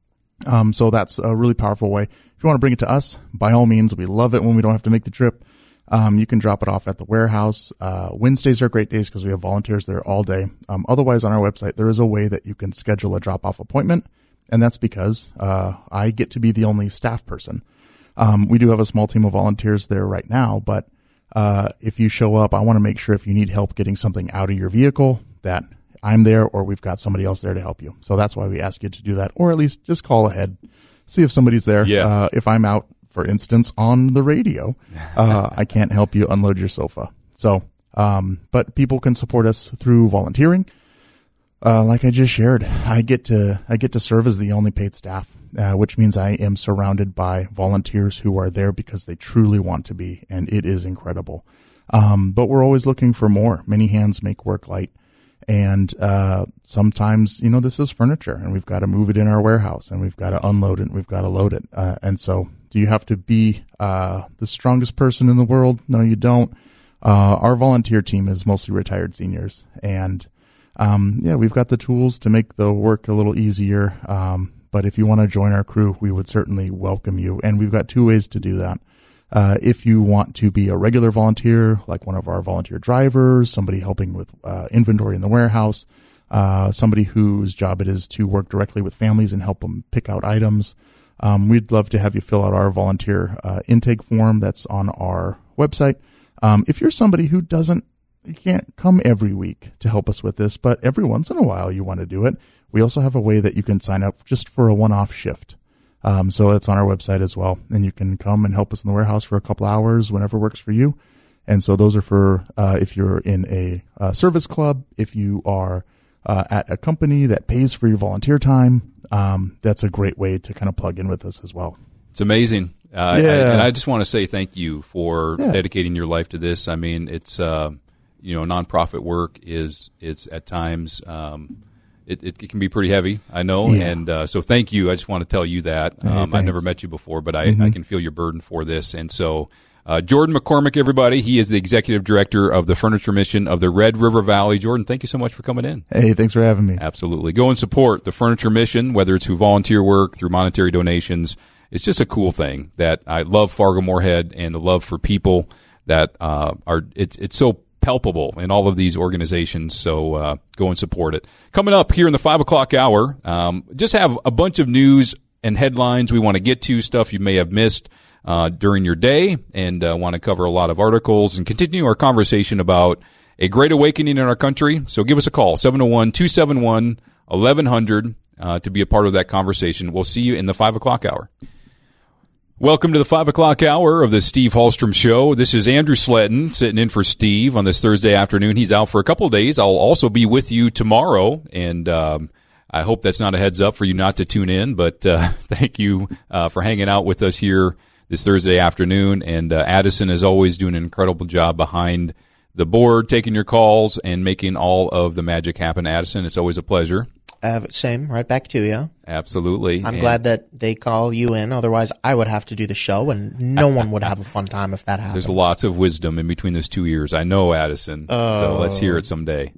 Um, so that's a really powerful way. If you want to bring it to us, by all means, we love it when we don't have to make the trip. Um, you can drop it off at the warehouse. Uh, Wednesdays are great days because we have volunteers there all day. Um, otherwise, on our website, there is a way that you can schedule a drop-off appointment, and that's because uh, I get to be the only staff person. Um, we do have a small team of volunteers there right now, but uh, if you show up, I want to make sure if you need help getting something out of your vehicle, that I'm there or we've got somebody else there to help you. So that's why we ask you to do that, or at least just call ahead, see if somebody's there. Yeah. Uh, if I'm out, for instance, on the radio, uh, I can't help you unload your sofa. So, um, but people can support us through volunteering. Uh, like I just shared, I get to, I get to serve as the only paid staff, uh, which means I am surrounded by volunteers who are there because they truly want to be, and it is incredible. Um, but we're always looking for more. Many hands make work light. And, uh, sometimes, you know, this is furniture and we've got to move it in our warehouse and we've got to unload it and we've got to load it. Uh, and so do you have to be, uh, the strongest person in the world? No, you don't. Uh, our volunteer team is mostly retired seniors, and, um, yeah, we've got the tools to make the work a little easier. Um, but if you want to join our crew, we would certainly welcome you. And we've got two ways to do that. Uh, if you want to be a regular volunteer, like one of our volunteer drivers, somebody helping with uh, inventory in the warehouse, uh, somebody whose job it is to work directly with families and help them pick out items, um, we'd love to have you fill out our volunteer uh, intake form that's on our website. Um, if you're somebody who doesn't, you can't come every week to help us with this, but every once in a while you want to do it, we also have a way that you can sign up just for a one-off shift. Um, so it's on our website as well, and you can come and help us in the warehouse for a couple hours whenever works for you. And so those are for, uh, if you're in a, uh, service club, if you are, uh, at a company that pays for your volunteer time, um, that's a great way to kind of plug in with us as well. It's amazing. Uh, yeah. I, and I just want to say thank you for yeah. dedicating your life to this. I mean, it's, uh, you know, nonprofit work is, it's at times, um, It, it, it can be pretty heavy, I know, yeah. and uh, so thank you. I just want to tell you that. Hey, um, I've thanks. never met you before, but I, Mm-hmm. I can feel your burden for this. And so uh, Jordan McCormick, everybody, he is the executive director of the Furniture Mission of the Red River Valley. Jordan, thank you so much for coming in. Hey, thanks for having me. Absolutely. Go and support the Furniture Mission, whether it's through volunteer work, through monetary donations. It's just a cool thing that I love Fargo-Moorhead and the love for people that uh, are, it's, it's so palpable in all of these organizations, so uh, go and support it. Coming up here in the five o'clock hour, um, just have a bunch of news and headlines we want to get to, stuff you may have missed uh, during your day, and uh, want to cover a lot of articles and continue our conversation about a great awakening in our country. So give us a call, seven oh one, two seven one, eleven hundred, uh, to be a part of that conversation. We'll see you in the five o'clock hour. Welcome to the five o'clock hour of the Steve Hallstrom Show. This is Andrew Sletton sitting in for Steve on this Thursday afternoon. He's out for a couple of days. I'll also be with you tomorrow, and um, I hope that's not a heads up for you not to tune in, but uh, thank you uh, for hanging out with us here this Thursday afternoon. And uh, Addison is always doing an incredible job behind the board, taking your calls and making all of the magic happen. Addison, it's always a pleasure. Uh, same, right back to you. Absolutely. I'm and glad that they call you in. Otherwise, I would have to do the show, and no one would have a fun time if that happened. There's lots of wisdom in between those two ears. I know, Addison. Oh. So let's hear it someday.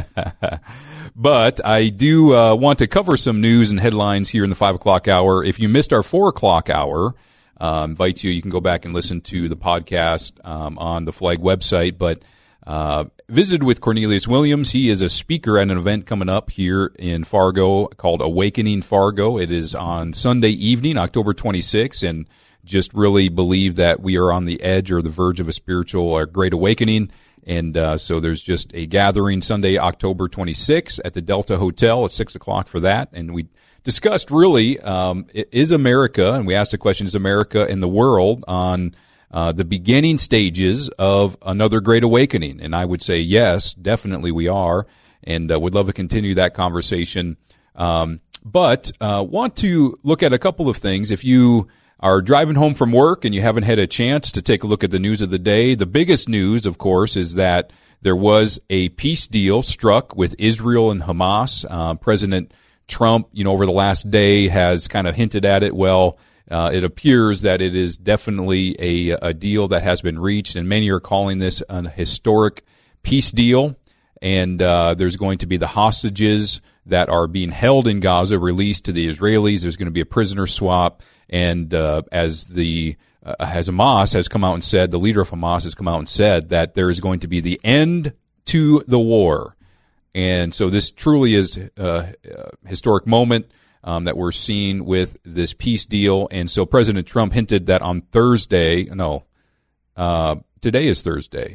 But I do uh, want to cover some news and headlines here in the five o'clock hour. If you missed our four o'clock hour, uh, invite you. You can go back and listen to the podcast um, on the Flag website. But Uh, visited with Cornelius Williams. He is a speaker at an event coming up here in Fargo called Awakening Fargo. It is on Sunday evening, October twenty-sixth, and just really believe that we are on the edge or the verge of a spiritual or great awakening. And uh, so there's just a gathering Sunday, October twenty-sixth at the Delta Hotel at six o'clock for that. And we discussed really, um, is America, and we asked the question, is America in the world on Uh, the beginning stages of another great awakening? And I would say yes, definitely we are, and uh, would love to continue that conversation. Um, but uh, want to look at a couple of things. If you are driving home from work and you haven't had a chance to take a look at the news of the day, the biggest news, of course, is that there was a peace deal struck with Israel and Hamas. Uh, President Trump, you know, over the last day has kind of hinted at it. Well, Uh, it appears that it is definitely a, a deal that has been reached, and many are calling this a historic peace deal. And uh, there's going to be the hostages that are being held in Gaza released to the Israelis. There's going to be a prisoner swap, and uh, as the uh, as Hamas has come out and said, the leader of Hamas has come out and said that there is going to be the end to the war. And so this truly is a, a historic moment Um, that we're seeing with this peace deal. And so President Trump hinted that on Thursday, no, uh, today is Thursday.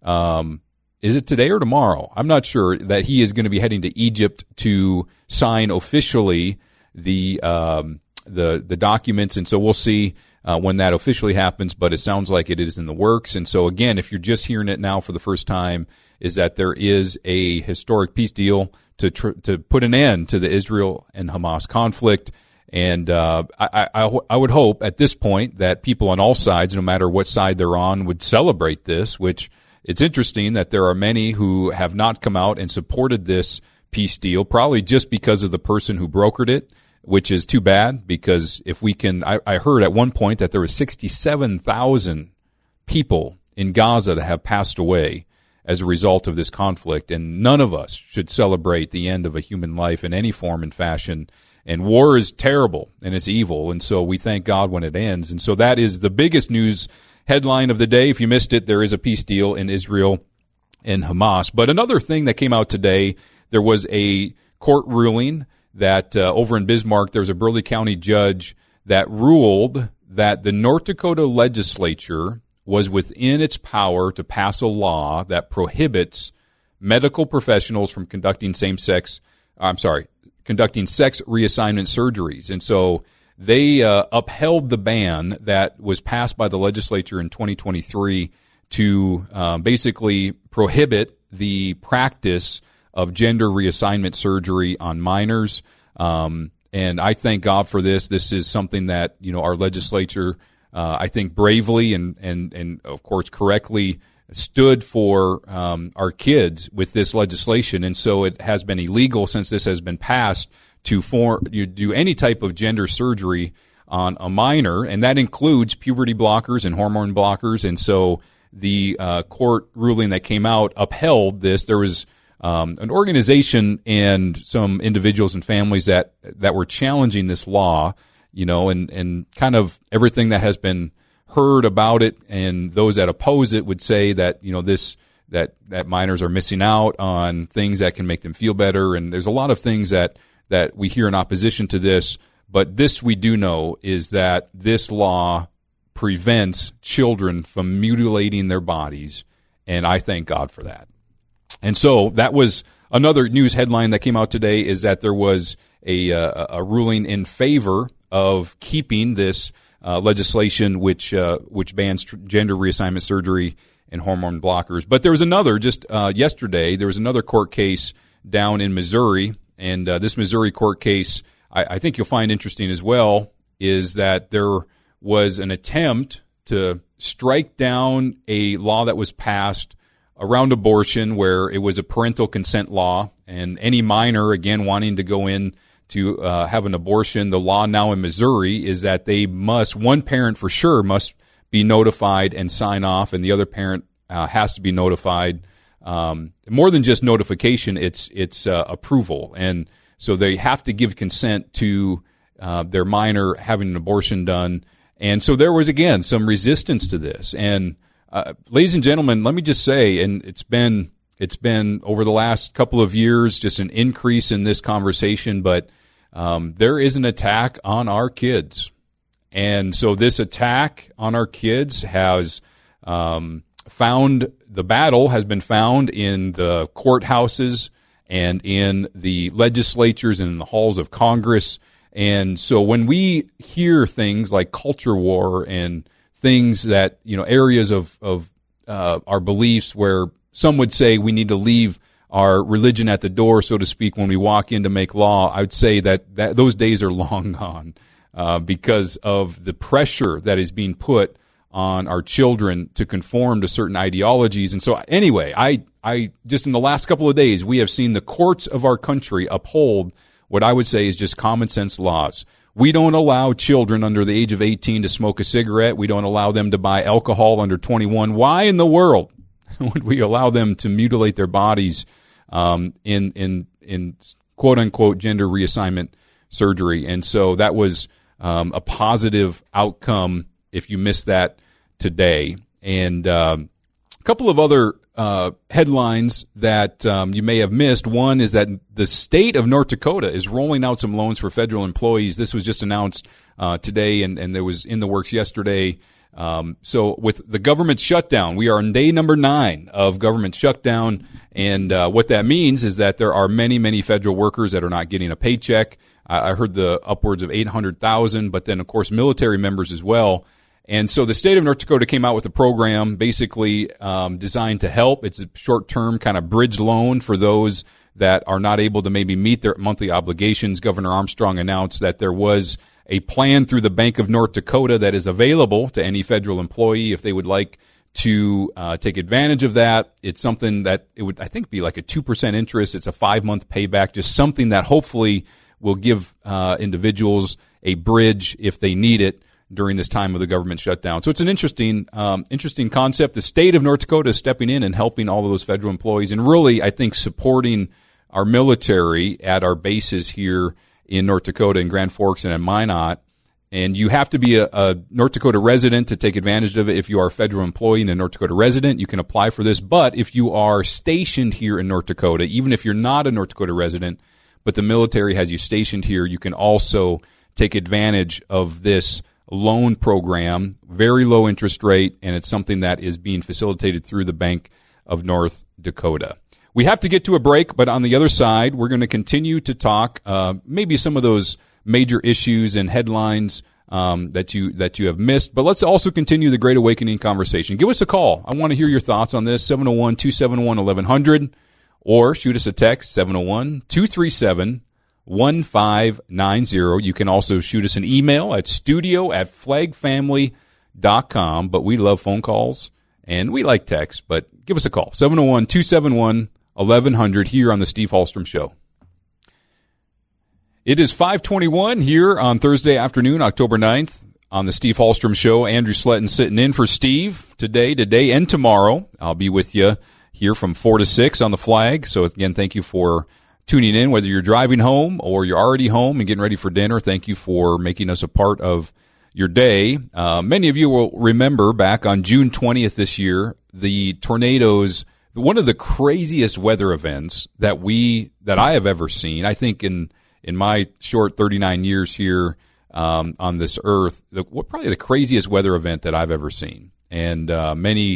Um, is it today or tomorrow? I'm not sure, that he is going to be heading to Egypt to sign officially the, um, the, the documents. And so we'll see, uh, when that officially happens, but it sounds like it is in the works. And so again, if you're just hearing it now for the first time, is that there is a historic peace deal to tr- to put an end to the Israel and Hamas conflict. And uh, I, I, I would hope at this point that people on all sides, no matter what side they're on, would celebrate this, which it's interesting that there are many who have not come out and supported this peace deal, probably just because of the person who brokered it, which is too bad, because if we can, I, I heard at one point that there were sixty-seven thousand people in Gaza that have passed away as a result of this conflict, and none of us should celebrate the end of a human life in any form and fashion. And war is terrible, and it's evil, and so we thank God when it ends. And so that is the biggest news headline of the day. If you missed it, there is a peace deal in Israel and Hamas. But another thing that came out today, there was a court ruling that uh, over in Bismarck, there was a Burleigh County judge that ruled that the North Dakota legislature was within its power to pass a law that prohibits medical professionals from conducting same-sex, I'm sorry, conducting sex reassignment surgeries. And so they uh, upheld the ban that was passed by the legislature in twenty twenty-three to um, basically prohibit the practice of gender reassignment surgery on minors. Um, and I thank God for this. This is something that, you know, our legislature, Uh, I think bravely and, and, and of course correctly stood for um, our kids with this legislation. And so it has been illegal since this has been passed to for, you do any type of gender surgery on a minor, and that includes puberty blockers and hormone blockers. And so the uh, court ruling that came out upheld this. There was um, an organization and some individuals and families that that were challenging this law, you know, and, and kind of everything that has been heard about it, and those that oppose it would say that, you know, this, that, that minors are missing out on things that can make them feel better. And there's a lot of things that, that we hear in opposition to this, but this we do know is that this law prevents children from mutilating their bodies, and I thank God for that. And so that was another news headline that came out today, is that there was a, uh, a ruling in favor of keeping this uh, legislation which uh, which bans tr- gender reassignment surgery and hormone blockers. But there was another, just uh, yesterday, there was another court case down in Missouri, and uh, this Missouri court case, I, I think you'll find interesting as well, is that there was an attempt to strike down a law that was passed around abortion, where it was a parental consent law, and any minor, again, wanting to go in to uh, have an abortion, the law now in Missouri is that they must, one parent for sure must be notified and sign off, and the other parent uh, has to be notified. Um, more than just notification, it's it's uh, approval, and so they have to give consent to uh, their minor having an abortion done. And so there was, again, some resistance to this. And uh, ladies and gentlemen, let me just say, and it's been it's been over the last couple of years just an increase in this conversation, but um, there is an attack on our kids. And so this attack on our kids has um, found, the battle has been found in the courthouses and in the legislatures and in the halls of Congress. And so when we hear things like culture war and things that, you know, areas of, of uh, our beliefs where some would say we need to leave our religion at the door, so to speak, when we walk in to make law, I would say that, that those days are long gone uh, because of the pressure that is being put on our children to conform to certain ideologies. And so anyway, I, I just in the last couple of days, we have seen the courts of our country uphold what I would say is just common sense laws. We don't allow children under the age of eighteen to smoke a cigarette. We don't allow them to buy alcohol under twenty-one. Why in the world would we allow them to mutilate their bodies um, in in in quote unquote gender reassignment surgery? And so that was um, a positive outcome if you missed that today. And um, a couple of other uh, headlines that um, you may have missed. One is that the state of North Dakota is rolling out some loans for federal employees. This was just announced uh, today, and, and there was in the works yesterday. Um, so with the government shutdown, we are on day number nine of government shutdown. And uh, what that means is that there are many, many federal workers that are not getting a paycheck. I, I heard the upwards of eight hundred thousand, but then, of course, military members as well. And so the state of North Dakota came out with a program basically um, designed to help. It's a short-term kind of bridge loan for those that are not able to maybe meet their monthly obligations. Governor Armstrong announced that there was a plan through the Bank of North Dakota that is available to any federal employee if they would like to uh, take advantage of that. It's something that it would, I think, be like a two percent interest. It's a five-month payback, just something that hopefully will give uh, individuals a bridge if they need it during this time of the government shutdown. So it's an interesting, um, interesting concept. The state of North Dakota is stepping in and helping all of those federal employees, and really, I think, supporting our military at our bases here in North Dakota, in Grand Forks and in Minot. And you have to be a, a North Dakota resident to take advantage of it. If you are a federal employee and a North Dakota resident, you can apply for this. But if you are stationed here in North Dakota, even if you're not a North Dakota resident, but the military has you stationed here, you can also take advantage of this loan program, very low interest rate, and it's something that is being facilitated through the Bank of North Dakota. We have to get to a break, but on the other side, we're going to continue to talk uh, maybe some of those major issues and headlines um, that you that you have missed. But let's also continue the Great Awakening conversation. Give us a call. I want to hear your thoughts on this, seven oh one, two seven one, eleven hundred, or shoot us a text, seven oh one, two three seven, one five nine zero. You can also shoot us an email at studio at flagfamily dot com. But we love phone calls, and we like text, but give us a call, seven oh one, two seven one, eleven hundred, here on the Steve Hallstrom Show. It is five twenty-one here on Thursday afternoon, October ninth, on the Steve Hallstrom Show. Andrew Sletton sitting in for Steve today, today and tomorrow. I'll be with you here from four to six on the Flag. So, again, thank you for tuning in, whether you're driving home or you're already home and getting ready for dinner. Thank you for making us a part of your day. Uh, many of you will remember back on June twentieth this year, the tornadoes, one of the craziest weather events that we, that I have ever seen. I think in, in my short thirty-nine years here, um, on this earth, the, what, probably the craziest weather event that I've ever seen. And, uh, many,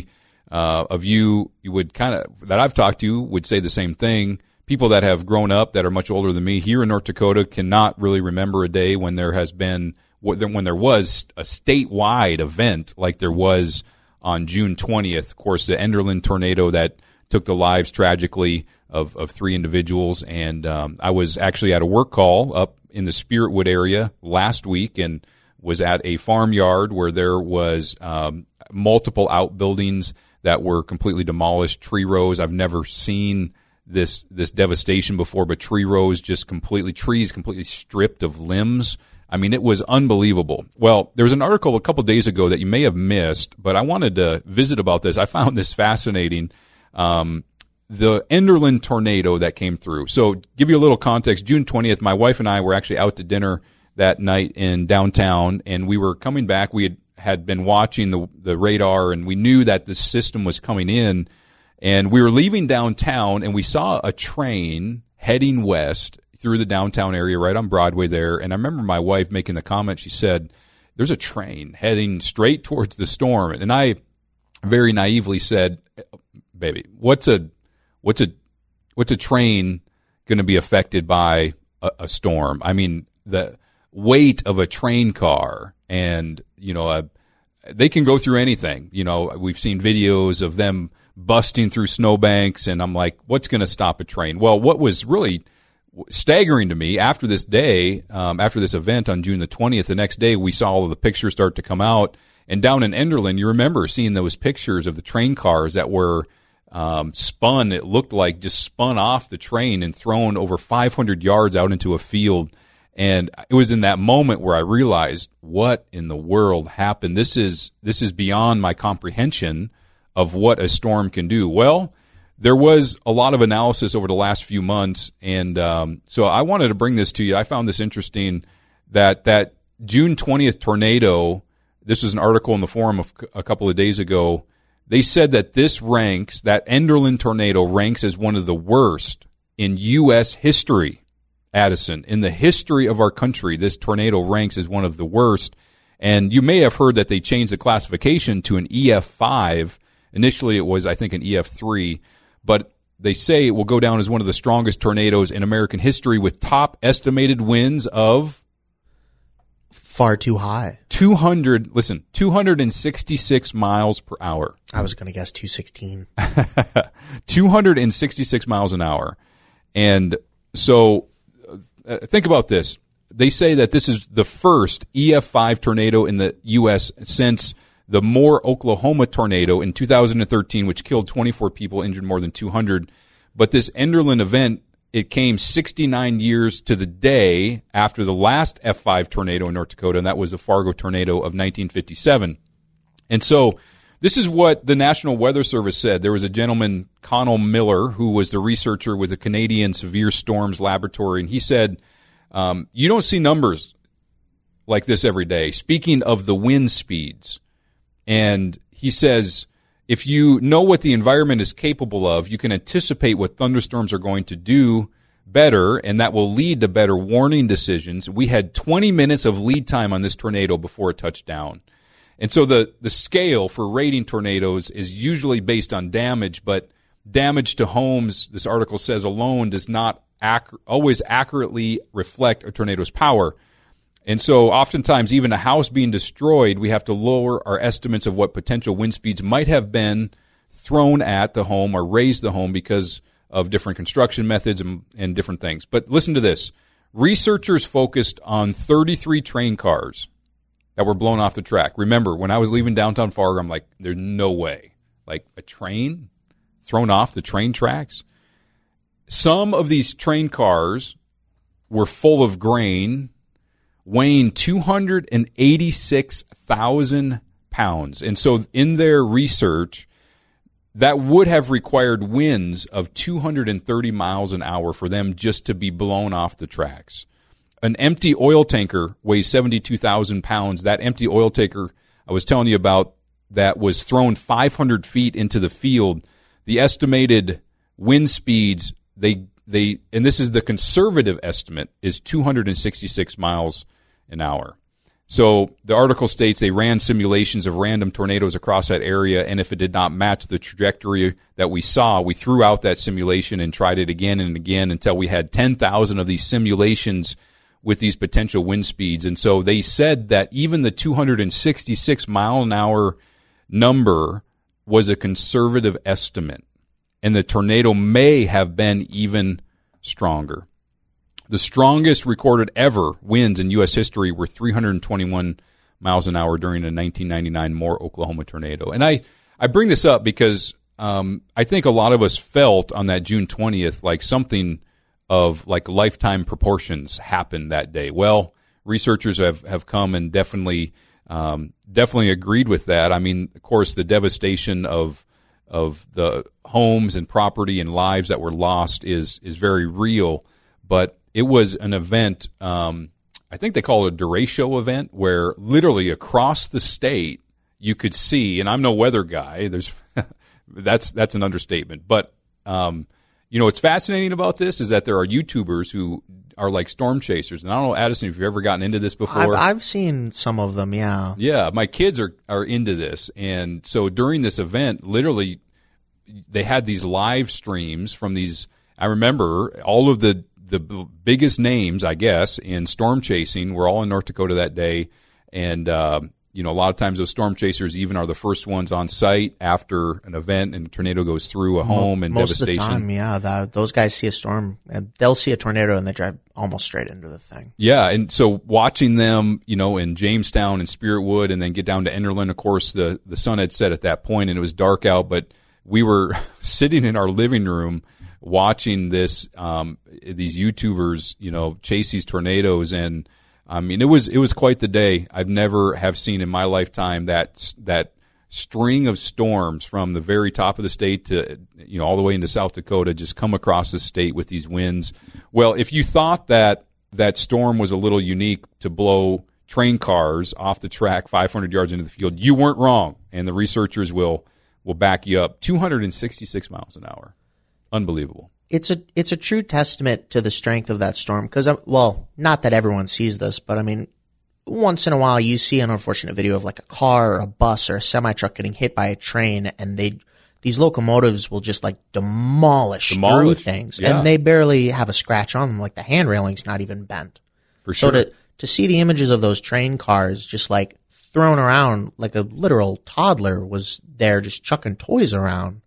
uh, of you, you would kind of, that I've talked to would say the same thing. People that have grown up that are much older than me here in North Dakota cannot really remember a day when there has been, when there was a statewide event like there was on June twentieth. Of course, the Enderlin tornado that took the lives tragically of, of three individuals. And um, I was actually at a work call up in the Spiritwood area last week and was at a farmyard where there was um, multiple outbuildings that were completely demolished, tree rows. I've never seen this this devastation before, but tree rows just completely, trees completely stripped of limbs. I mean, it was unbelievable. Well, there was an article a couple days ago that you may have missed, but I wanted to visit about this. I found this fascinating. Um, the Enderlin tornado that came through. So give you a little context, June twentieth, my wife and I were actually out to dinner that night in downtown, and we were coming back. We had, had been watching the, the radar, and we knew that the system was coming in. And we were leaving downtown, and we saw a train heading west through the downtown area right on Broadway there. And I remember my wife making the comment. She said, there's a train heading straight towards the storm. And I very naively said, baby, what's a what's a what's a train going to be affected by a, a storm? I mean, the weight of a train car, and you know, a, they can go through anything. You know, we've seen videos of them busting through snowbanks, and I'm like, what's going to stop a train? Well, what was really staggering to me after this day, um, after this event on June the twentieth, the next day we saw all of the pictures start to come out, and down in Enderlin, you remember seeing those pictures of the train cars that were um, spun. It looked like just spun off the train and thrown over five hundred yards out into a field. And it was in that moment where I realized, what in the world happened? This is this is beyond my comprehension of what a storm can do. Well, there was a lot of analysis over the last few months, and um, so I wanted to bring this to you. I found this interesting, that that June twentieth tornado, this was an article in the forum of a couple of days ago, they said that this ranks, that Enderlin tornado ranks as one of the worst in U S history. Addison, in the history of our country, this tornado ranks as one of the worst. And you may have heard that they changed the classification to an E F five. Initially, it was, I think, an E F three. But they say it will go down as one of the strongest tornadoes in American history, with top estimated winds of far too high. two hundred, listen, two hundred sixty-six miles per hour. I was going to guess two sixteen. two hundred sixty-six miles an hour. And so uh, think about this. They say that this is the first E F five tornado in the U S since the Moore, Oklahoma tornado in two thousand thirteen, which killed twenty-four people, injured more than two hundred. But this Enderlin event, it came sixty-nine years to the day after the last F five tornado in North Dakota, and that was the Fargo tornado of nineteen fifty-seven. And so this is what the National Weather Service said. There was a gentleman, Connell Miller, who was the researcher with the Canadian Severe Storms Laboratory, and he said, um, you don't see numbers like this every day. Speaking of the wind speeds, and he says, if you know what the environment is capable of, you can anticipate what thunderstorms are going to do better, and that will lead to better warning decisions. We had twenty minutes of lead time on this tornado before it touched down. And so the, the scale for rating tornadoes is usually based on damage, but damage to homes, this article says, alone does not ac- always accurately reflect a tornado's power. And so oftentimes, even a house being destroyed, we have to lower our estimates of what potential wind speeds might have been thrown at the home or raise the home because of different construction methods and, and different things. But listen to this. Researchers focused on thirty-three train cars that were blown off the track. Remember, when I was leaving downtown Fargo, I'm like, there's no way. Like a train thrown off the train tracks? Some of these train cars were full of grain, weighing two hundred eighty-six thousand pounds. And so in their research, that would have required winds of two hundred thirty miles an hour for them just to be blown off the tracks. An empty oil tanker weighs seventy-two thousand pounds. That empty oil tanker I was telling you about that was thrown five hundred feet into the field. The estimated wind speeds, they they and this is the conservative estimate, is two hundred sixty-six miles an hour. So the article states they ran simulations of random tornadoes across that area, and if it did not match the trajectory that we saw, we threw out that simulation and tried it again and again until we had ten thousand of these simulations with these potential wind speeds. And so they said that even the two hundred sixty-six mile an hour number was a conservative estimate, and the tornado may have been even stronger. The strongest recorded ever winds in U S history were three hundred twenty-one miles an hour during a nineteen ninety-nine Moore, Oklahoma tornado. And I, I bring this up because um, I think a lot of us felt on that June twentieth like something of like lifetime proportions happened that day. Well, researchers have, have come and definitely um, definitely agreed with that. I mean, of course, the devastation of of the homes and property and lives that were lost is is very real, but it was an event, um, I think they call it a derecho event, where literally across the state you could see, and I'm no weather guy, there's that's that's an understatement, but um, you know what's fascinating about this is that there are YouTubers who are like storm chasers, and I don't know, Addison, if you've ever gotten into this before. I've, I've seen some of them, yeah. Yeah, my kids are, are into this, and so during this event, literally, they had these live streams from these, I remember all of the the biggest names, I guess, in storm chasing were all in North Dakota that day. And, uh, you know, a lot of times those storm chasers even are the first ones on site after an event and a tornado goes through a home and Most devastation. Most of the time, yeah. The, those guys see a storm, and they'll see a tornado, and they drive almost straight into the thing. Yeah, and so watching them, you know, in Jamestown and Spiritwood and then get down to Enderlin, of course, the, the sun had set at that point and it was dark out, but we were sitting in our living room watching this, um, these YouTubers, you know, chase these tornadoes, and I mean, it was it was quite the day. I've never have seen in my lifetime that that string of storms from the very top of the state to, you know, all the way into South Dakota just come across the state with these winds. Well, if you thought that that storm was a little unique to blow train cars off the track five hundred yards into the field, you weren't wrong, and the researchers will will back you up. two hundred sixty-six miles an hour. Unbelievable. It's a it's a true testament to the strength of that storm, because, well, not that everyone sees this, but I mean, once in a while you see an unfortunate video of like a car or a bus or a semi-truck getting hit by a train, and they these locomotives will just like demolish, demolish. through things, yeah. and they barely have a scratch on them, like the hand railing's not even bent. For sure. So to, to see the images of those train cars just like thrown around like a literal toddler was there just chucking toys around.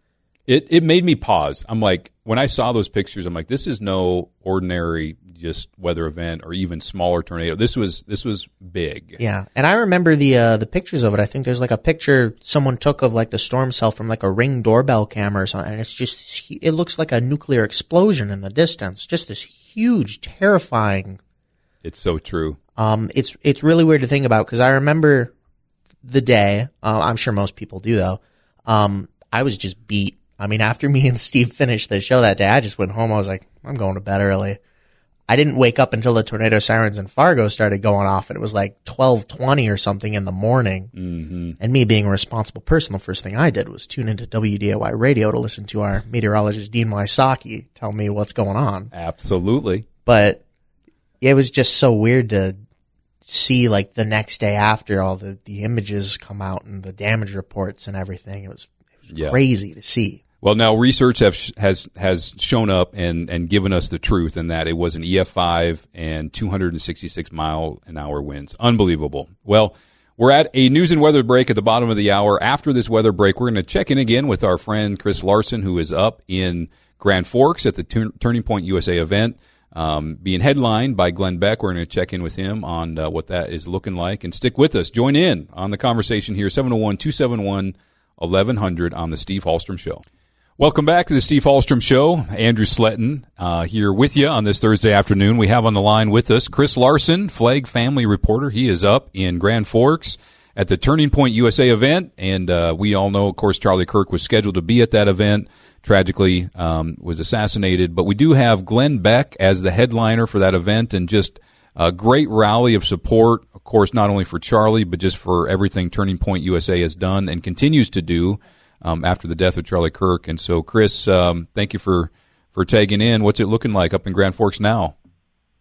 It it made me pause. I'm like, when I saw those pictures, I'm like, this is no ordinary just weather event or even smaller tornado. This was this was big. Yeah, and I remember the uh, the pictures of it. I think there's like a picture someone took of like the storm cell from like a Ring doorbell camera or something, and it's just it looks like a nuclear explosion in the distance. Just this huge, terrifying. It's so true. Um, it's it's really weird to think about, because I remember the day. Uh, I'm sure most people do though. Um, I was just beat. I mean, after me and Steve finished the show that day, I just went home. I was like, I'm going to bed early. I didn't wake up until the tornado sirens in Fargo started going off, and it was like twelve twenty or something in the morning. Mm-hmm. And me being a responsible person, the first thing I did was tune into W D A Y radio to listen to our meteorologist, Dean Wysocki, tell me what's going on. Absolutely. But it was just so weird to see, like, the next day after all the, the images come out and the damage reports and everything. It was, it was yeah. crazy to see. Well, now research have, has has shown up and, and given us the truth in that it was an E F five and two hundred sixty-six mile an hour winds. Unbelievable. Well, we're at a news and weather break at the bottom of the hour. After this weather break, we're going to check in again with our friend Chris Larson, who is up in Grand Forks at the Tur- Turning Point U S A event, um, being headlined by Glenn Beck. We're going to check in with him on uh, what that is looking like. And stick with us. Join in on the conversation here, seven oh one, two seven one, eleven hundred on the Steve Hallstrom Show. Welcome back to the Steve Hallstrom Show. Andrew Sletton uh, here with you on this Thursday afternoon. We have on the line with us Chris Larson, Flag family reporter. He is up in Grand Forks at the Turning Point U S A event, and uh, we all know, of course, Charlie Kirk was scheduled to be at that event. Tragically, um, was assassinated. But we do have Glenn Beck as the headliner for that event, and just a great rally of support, of course, not only for Charlie, but just for everything Turning Point U S A has done and continues to do Um, after the death of Charlie Kirk. And so, Chris, um, thank you for, for tagging in. What's it looking like up in Grand Forks now?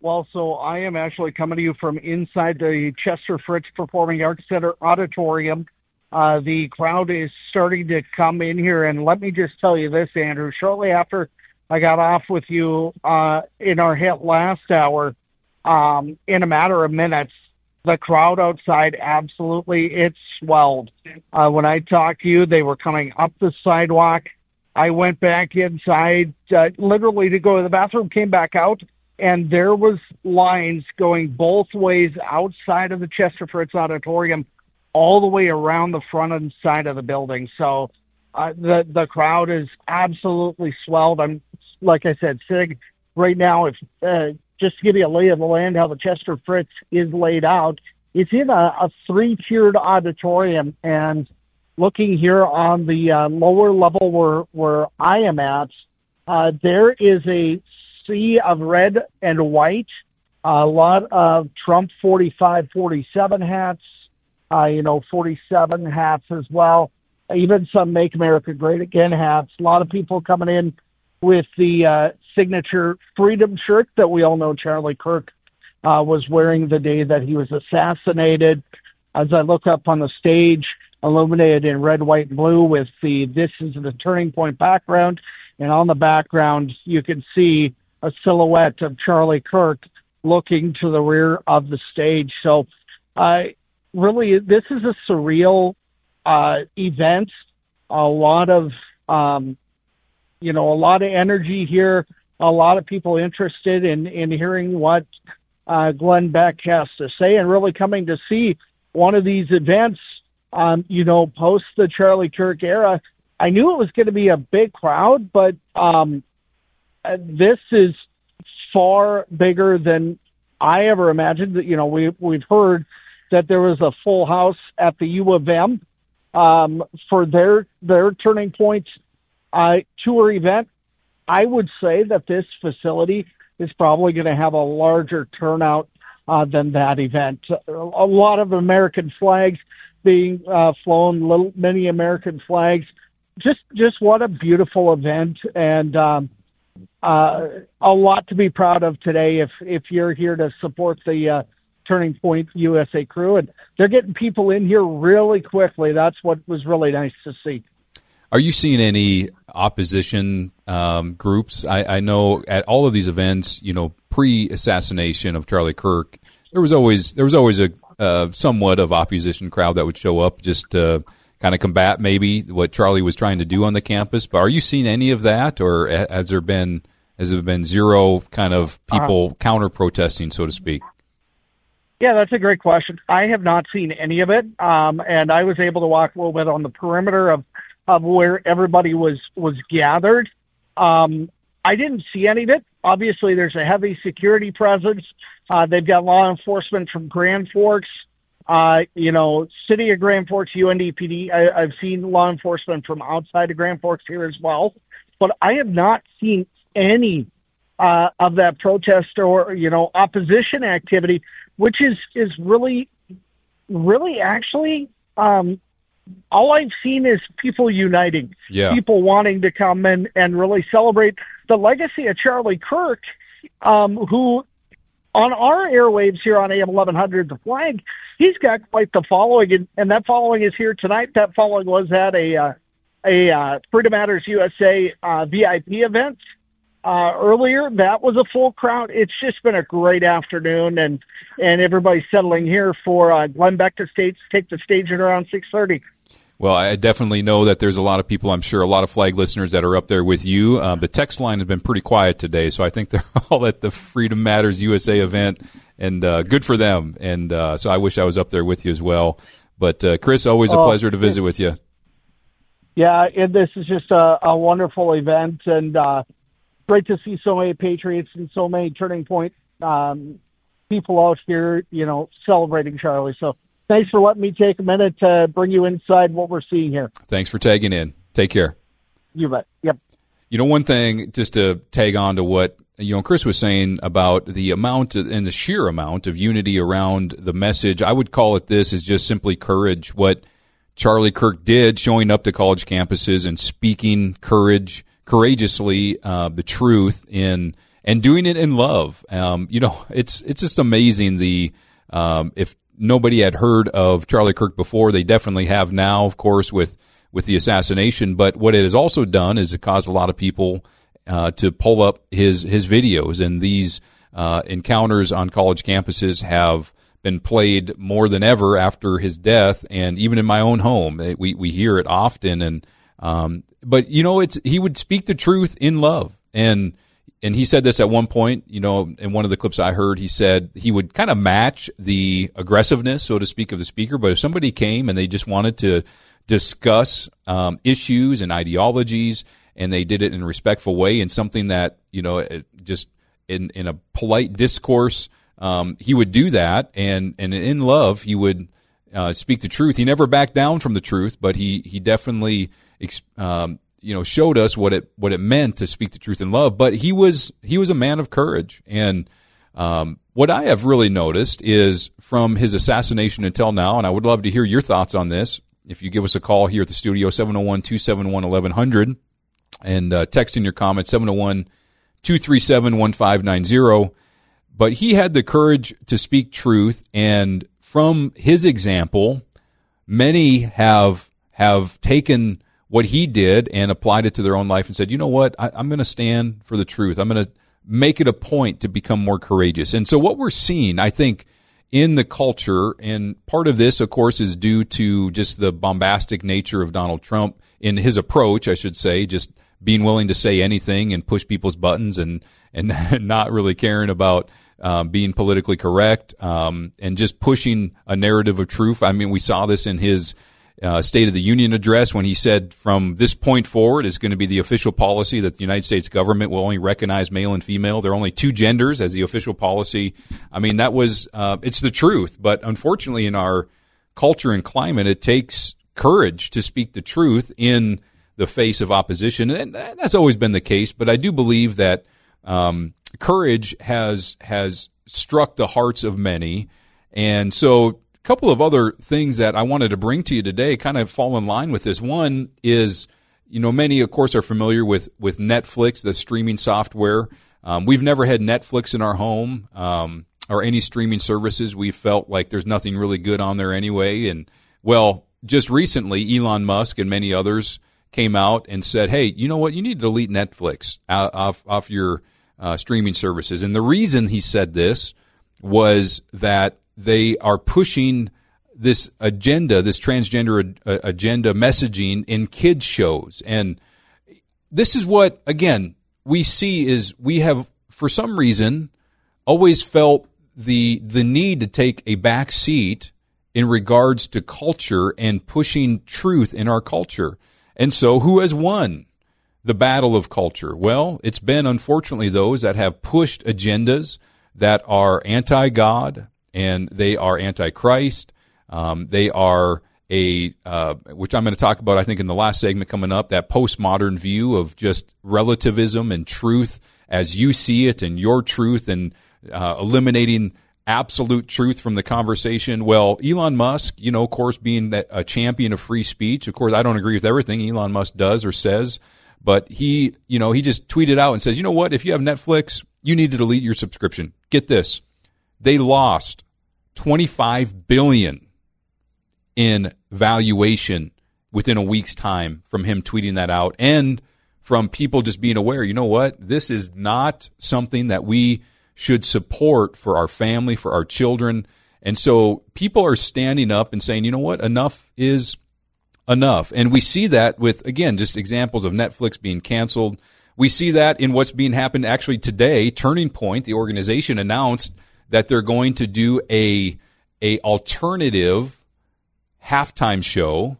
Well, so I am actually coming to you from inside the Chester Fritz Performing Arts Center auditorium. Uh, the crowd is starting to come in here, and let me just tell you this, Andrew. Shortly after I got off with you uh, in our hit last hour, um, in a matter of minutes, the crowd outside, absolutely, it swelled. Uh, when I talked to you, they were coming up the sidewalk. I went back inside, uh, literally to go to the bathroom, came back out, and there was lines going both ways outside of the Chester Fritz Auditorium, all the way around the front and side of the building. So uh, the the crowd is absolutely swelled. I'm, like I said, sitting right now, if uh, just to give you a lay of the land, how the Chester Fritz is laid out, it's in a, a three-tiered auditorium, and looking here on the uh, lower level where, where I am at, uh, there is a sea of red and white, a lot of Trump forty-five forty-seven hats, uh, you know, forty-seven hats as well, even some Make America Great Again hats. A lot of people coming in with the uh, signature Freedom shirt that we all know Charlie Kirk uh, was wearing the day that he was assassinated. As I look up on the stage, illuminated in red, white, and blue with the "This is the Turning Point" background, and on the background you can see a silhouette of Charlie Kirk looking to the rear of the stage. So uh, really, this is a surreal uh, event. A lot of, um, you know, a lot of energy here, a lot of people interested in, in hearing what uh, Glenn Beck has to say, and really coming to see one of these events, um, you know, post the Charlie Kirk era. I knew it was going to be a big crowd, but um, this is far bigger than I ever imagined. That, you know, we, we've heard that there was a full house at the U of M um, for their their Turning Point uh, tour event. I would say that this facility is probably going to have a larger turnout uh, than that event. A lot of American flags being uh, flown, little many American flags. Just just what a beautiful event, and um, uh, a lot to be proud of today if if you're here to support the uh, Turning Point U S A crew. And they're getting people in here really quickly. That's what was really nice to see. Are you seeing any opposition um, groups? I, I know at all of these events, you know, pre-assassination of Charlie Kirk, there was always there was always a uh, somewhat of opposition crowd that would show up just to kind of combat maybe what Charlie was trying to do on the campus. But are you seeing any of that, or has there been has there been zero kind of people uh-huh. counter protesting, so to speak? Yeah, that's a great question. I have not seen any of it, um, and I was able to walk a little bit on the perimeter of. of where everybody was, was gathered. Um, I didn't see any of it. Obviously, there's a heavy security presence. Uh, they've got law enforcement from Grand Forks, uh, you know, City of Grand Forks, U N D P D. I, I've seen law enforcement from outside of Grand Forks here as well. But I have not seen any uh, of that protest or, you know, opposition activity, which is, is really, really actually um, – all I've seen is people uniting, yeah. people wanting to come and, and really celebrate the legacy of Charlie Kirk, um, who on our airwaves here on A M eleven hundred, The Flag, he's got quite the following, and, and that following is here tonight. That following was at a uh, a uh, Freedom Matters U S A uh, V I P event uh, earlier. That was a full crowd. It's just been a great afternoon, and, and everybody's settling here for uh, Glenn Beck to stage, take the stage at around six thirty. Well, I definitely know that there's a lot of people, I'm sure, a lot of Flag listeners that are up there with you. Uh, the text line has been pretty quiet today, so I think they're all at the Freedom Matters U S A event, and uh, good for them. And uh, so I wish I was up there with you as well. But, uh, Chris, always a oh, pleasure to visit with you. Yeah, and this is just a, a wonderful event, and uh, great to see so many Patriots and so many Turning Point um, people out here, you know, celebrating Charlie. So thanks for letting me take a minute to bring you inside what we're seeing here. Thanks for tagging in. Take care. You bet. Yep. You know, one thing, just to tag on to what, you know, Chris was saying about the amount and the sheer amount of unity around the message, I would call it this is just simply courage. What Charlie Kirk did, showing up to college campuses and speaking courage, courageously, uh, the truth in and doing it in love. Um, you know, it's it's just amazing. The um, if nobody had heard of Charlie Kirk before, they definitely have now, of course, with with the assassination. But what it has also done is it caused a lot of people uh, to pull up his his videos, and these uh, encounters on college campuses have been played more than ever after his death, and even in my own home, we we hear it often. And um, but you know, it's he would speak the truth in love, and and he said this at one point. You know, in one of the clips I heard, he said he would kind of match the aggressiveness, so to speak, of the speaker. But if somebody came and they just wanted to discuss um, issues and ideologies, and they did it in a respectful way, and something that, you know, it just in in a polite discourse. Um, he would do that, and, and in love, he would uh, speak the truth. He never backed down from the truth, but he he definitely um, you know showed us what it what it meant to speak the truth in love. But he was he was a man of courage, and um, what I have really noticed is from his assassination until now, and I would love to hear your thoughts on this. If you give us a call here at the studio, seven oh one, two seven one, eleven hundred, and uh, text in your comments, seven oh one, two three seven, one five nine zero. But he had the courage to speak truth, and from his example, many have have taken what he did and applied it to their own life and said, you know what, I, I'm going to stand for the truth. I'm going to make it a point to become more courageous. And so what we're seeing, I think, in the culture, and part of this, of course, is due to just the bombastic nature of Donald Trump in his approach, I should say, just being willing to say anything and push people's buttons and and not really caring about um, being politically correct, um, and just pushing a narrative of truth. I mean, we saw this in his uh, State of the Union address when he said from this point forward it's going to be the official policy that the United States government will only recognize male and female. There are only two genders as the official policy. I mean, that was uh, it's the truth. But unfortunately, in our culture and climate, it takes courage to speak the truth in the face of opposition. And that's always been the case. But I do believe that um, courage has has struck the hearts of many. And so a couple of other things that I wanted to bring to you today kind of fall in line with this. One is, you know, many, of course, are familiar with, with Netflix, the streaming software. Um, we've never had Netflix in our home um, or any streaming services. We felt like there's nothing really good on there anyway. And, well, just recently, Elon Musk and many others came out and said, hey, you know what, you need to delete Netflix off, off your uh, streaming services. And the reason he said this was that they are pushing this agenda, this transgender uh, agenda messaging in kids shows. And this is what, again, we see is we have, for some reason, always felt the the need to take a back seat in regards to culture and pushing truth in our culture. And so who has won the battle of culture? Well, it's been, unfortunately, those that have pushed agendas that are anti-God and they are anti-Christ. Um, they are a, uh, which I'm going to talk about, I think, in the last segment coming up, that postmodern view of just relativism and truth as you see it and your truth, and uh, eliminating absolute truth from the conversation. Well, Elon Musk, you know, of course, being a champion of free speech, of course, I don't agree with everything Elon Musk does or says, but he, you know, he just tweeted out and says, you know what, if you have Netflix, you need to delete your subscription. Get this. They lost twenty-five billion dollars in valuation within a week's time from him tweeting that out, and from people just being aware, you know what, this is not something that we should support for our family, for our children. And so people are standing up and saying, you know what, enough is enough. And we see that with, again, just examples of Netflix being canceled. We see that in what's being happened actually today. Turning Point, the organization, announced that they're going to do a a alternative halftime show.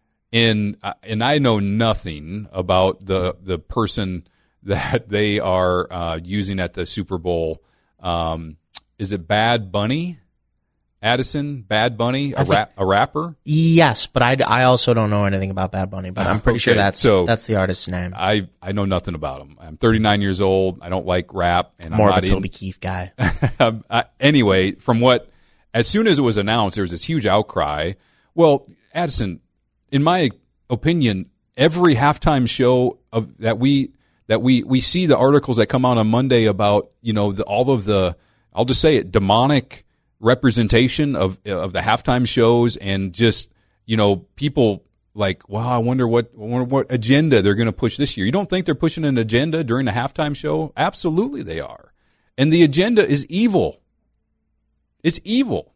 In and I know nothing about the the person that they are uh, using at the Super Bowl. Um, is it Bad Bunny? Addison, Bad Bunny, a, think, rap, a rapper? Yes, but I, I also don't know anything about Bad Bunny, but I'm pretty okay, sure that's so that's the artist's name. I, I know nothing about him. I'm thirty-nine years old. I don't like rap. And More I'm of not a Toby in, Keith guy. I, anyway, from what, as soon as it was announced, there was this huge outcry. Well, Addison, in my opinion, every halftime show of that we that we, we see the articles that come out on Monday about, you know, the, all of the, I'll just say it, demonic representation of of the halftime shows, and just, you know, people like, wow, I wonder what I wonder what agenda they're going to push this year. You don't think they're pushing an agenda during the halftime show? Absolutely they are. And the agenda is evil. It's evil.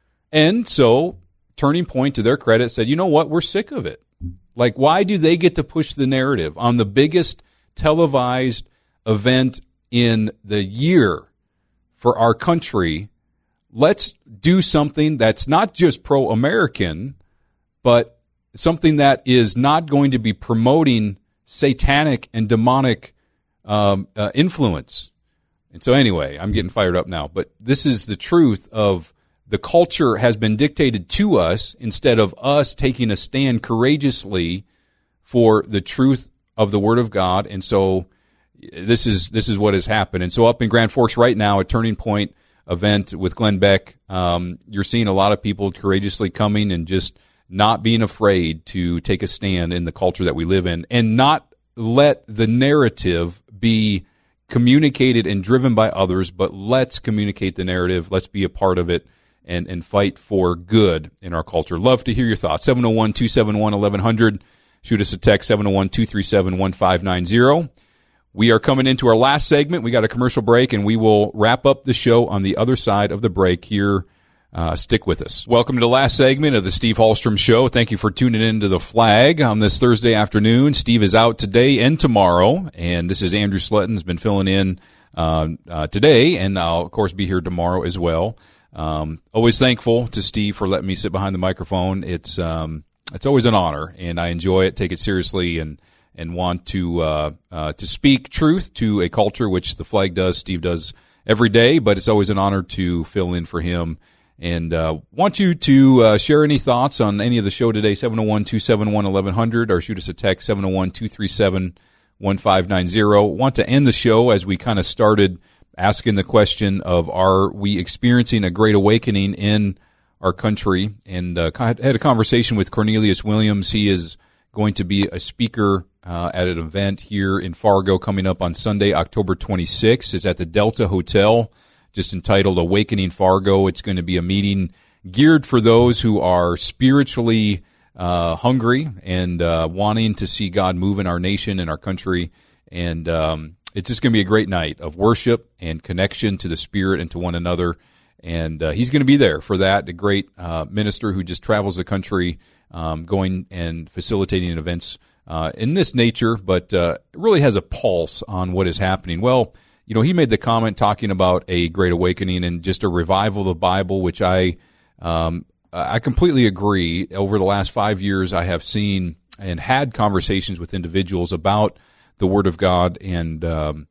And so Turning Point, to their credit, said, you know what, we're sick of it. Like, why do they get to push the narrative on the biggest televised event in the year for our country? Let's do something that's not just pro-American, but something that is not going to be promoting satanic and demonic um, uh, influence. And so anyway, I'm getting fired up now, but this is the truth of the culture has been dictated to us instead of us taking a stand courageously for the truth of the Word of God. And so this is this is what has happened. And so up in Grand Forks right now, at Turning Point event with Glenn Beck, um, you're seeing a lot of people courageously coming and just not being afraid to take a stand in the culture that we live in, and not let the narrative be communicated and driven by others, but let's communicate the narrative. Let's be a part of it and, and fight for good in our culture. Love to hear your thoughts. seven oh one, two seven one, eleven hundred. Shoot us a text, seven oh one, two three seven, one five nine zero. We are coming into our last segment. We got a commercial break, and we will wrap up the show on the other side of the break here. Uh, stick with us. Welcome to the last segment of the Steve Hallstrom Show. Thank you for tuning in to The Flag on this Thursday afternoon. Steve is out today and tomorrow, and this is Andrew Sletton has been filling in uh, uh, today, and I'll, of course, be here tomorrow as well. Um, always thankful to Steve for letting me sit behind the microphone. It's um, it's always an honor, and I enjoy it, take it seriously, and and want to uh, uh, to speak truth to a culture, which the Flag does, Steve does every day, but it's always an honor to fill in for him. And uh, want you to uh, share any thoughts on any of the show today, seven oh one, two seven one, eleven hundred, or shoot us a text, seven oh one, two three seven, one five nine zero. Want to end the show as we kind of started asking the question of, are we experiencing a great awakening in our country? And uh, had a conversation with Cornelius Williams. He is going to be a speaker uh, at an event here in Fargo coming up on Sunday, October twenty-sixth. It's at the Delta Hotel, just entitled Awakening Fargo. It's going to be a meeting geared for those who are spiritually uh, hungry and uh, wanting to see God move in our nation and our country. And um, it's just going to be a great night of worship and connection to the Spirit and to one another. And uh, he's going to be there for that, a great uh, minister who just travels the country, um, going and facilitating events uh, in this nature, but uh, really has a pulse on what is happening. Well, you know, he made the comment talking about a great awakening and just a revival of the Bible, which I um, I completely agree. Over the last five years, I have seen and had conversations with individuals about the Word of God. And um,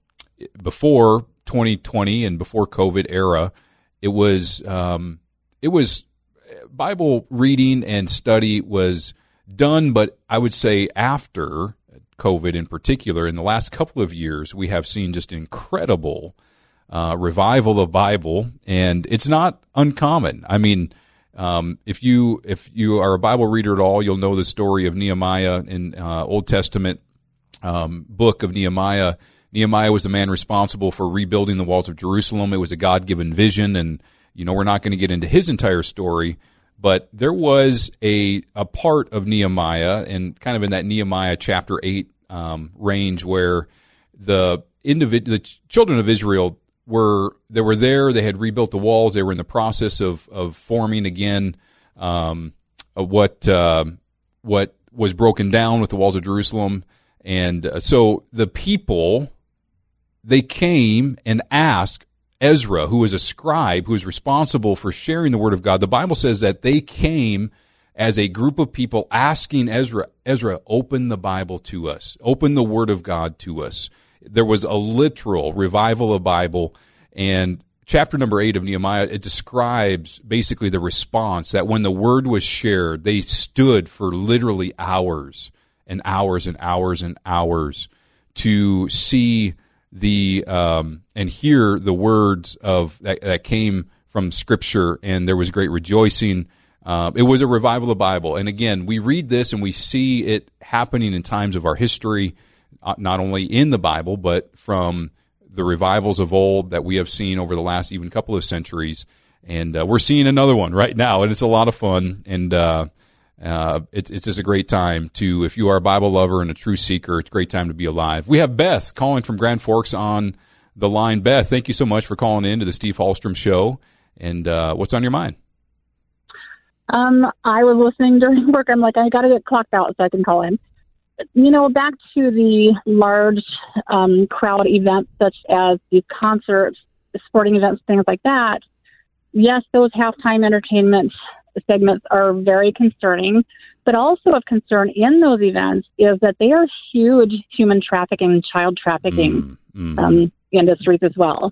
before twenty twenty and before COVID era, it was um, it was Bible reading and study was done, but I would say after COVID in particular, in the last couple of years, we have seen just an incredible uh, revival of Bible, and it's not uncommon. I mean, um, if you if you are a Bible reader at all, you'll know the story of Nehemiah in uh, Old Testament um, book of Nehemiah. Nehemiah was the man responsible for rebuilding the walls of Jerusalem. It was a God-given vision, and you know we're not going to get into his entire story. But there was a a part of Nehemiah, and kind of in that Nehemiah chapter eight um, range, where the individ- the children of Israel were they were there. They had rebuilt the walls. They were in the process of of forming again um, what uh, what was broken down with the walls of Jerusalem. And uh, so the people, they came and asked Ezra, who was a scribe, who was responsible for sharing the Word of God. The Bible says that they came as a group of people asking Ezra, Ezra, open the Bible to us. Open the Word of God to us. There was a literal revival of Bible. And chapter number eight of Nehemiah, it describes basically the response that when the Word was shared, they stood for literally hours and hours and hours and hours to see the um, and hear the words of that, that came from Scripture, and there was great rejoicing. Uh, it was a revival of the Bible, and again, we read this and we see it happening in times of our history. not only in the Bible, but from the revivals of old that we have seen over the last even couple of centuries. And uh, we're seeing another one right now, and it's a lot of fun. And uh, uh, it's, it's just a great time to, if you are a Bible lover and a true seeker, it's a great time to be alive. We have Beth calling from Grand Forks on the line. Beth, thank you so much for calling in to the Steve Hallstrom Show. And uh, what's on your mind? Um, I was listening during work. I'm like, I got to get clocked out so I can call in. You know, back to the large um, crowd events such as the concerts, the sporting events, things like that. Yes, those halftime entertainment segments are very concerning, but also of concern in those events is that they are huge human trafficking, child trafficking mm-hmm. um, industries as well.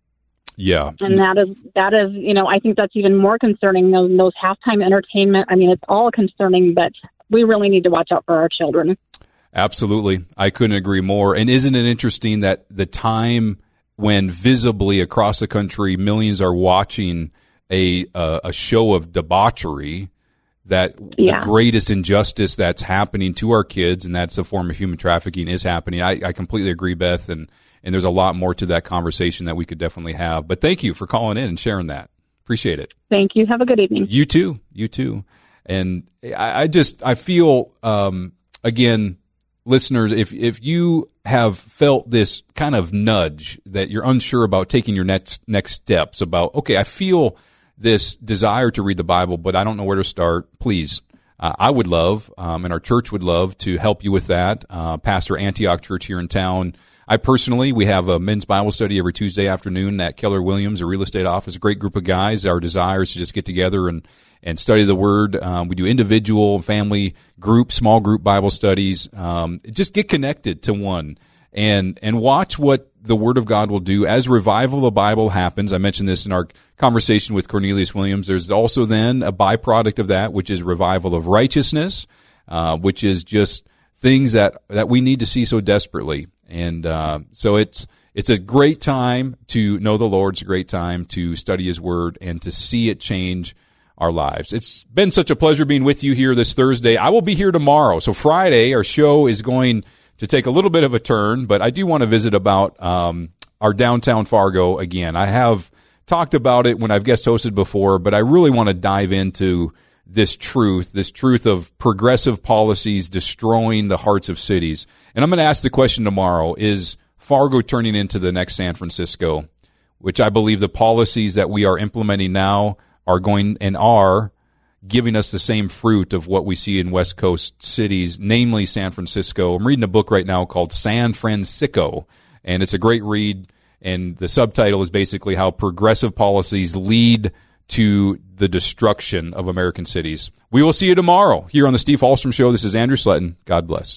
Yeah. And that is, that is, you know, I think that's even more concerning, those, those halftime entertainment. I mean, it's all concerning, but we really need to watch out for our children. Absolutely. I couldn't agree more. And isn't it interesting that the time when visibly across the country millions are watching a uh, a show of debauchery, that yeah. the greatest injustice that's happening to our kids, and that's a form of human trafficking, is happening. I, I completely agree, Beth, and, and there's a lot more to that conversation that we could definitely have. But thank you for calling in and sharing that. Appreciate it. Thank you. Have a good evening. You too. You too. And I, I just, I feel, um, again, listeners, if if you have felt this kind of nudge that you're unsure about taking your next next steps, about, okay, I feel this desire to read the Bible, but I don't know where to start, please, uh, I would love, um, and our church would love to help you with that. Uh, Pastor Antioch Church here in town. I personally, we have a men's Bible study every Tuesday afternoon at Keller Williams, a real estate office, a great group of guys. Our desire is to just get together and and study the Word. Um, we do individual, family, group, small group Bible studies. Um, just get connected to one and and watch what the Word of God will do as revival of the Bible happens. I mentioned this in our conversation with Cornelius Williams. There's also then a byproduct of that, which is revival of righteousness, uh, which is just things that, that we need to see so desperately. And uh, so it's it's a great time to know the Lord. It's a great time to study His Word and to see it change our lives. It's been such a pleasure being with you here this Thursday. I will be here tomorrow. So Friday, our show is going to take a little bit of a turn, but I do want to visit about um, our downtown Fargo again. I have talked about it when I've guest hosted before, but I really want to dive into this truth, this truth of progressive policies destroying the hearts of cities. And I'm going to ask the question tomorrow, is Fargo turning into the next San Francisco? Which I believe the policies that we are implementing now are going and are giving us the same fruit of what we see in West Coast cities, namely San Francisco. I'm reading a book right now called San Fransicko, and it's a great read, and the subtitle is basically how progressive policies lead to the destruction of American cities. We will see you tomorrow here on the Steve Hallstrom Show. This is Andrew Sletton. God bless.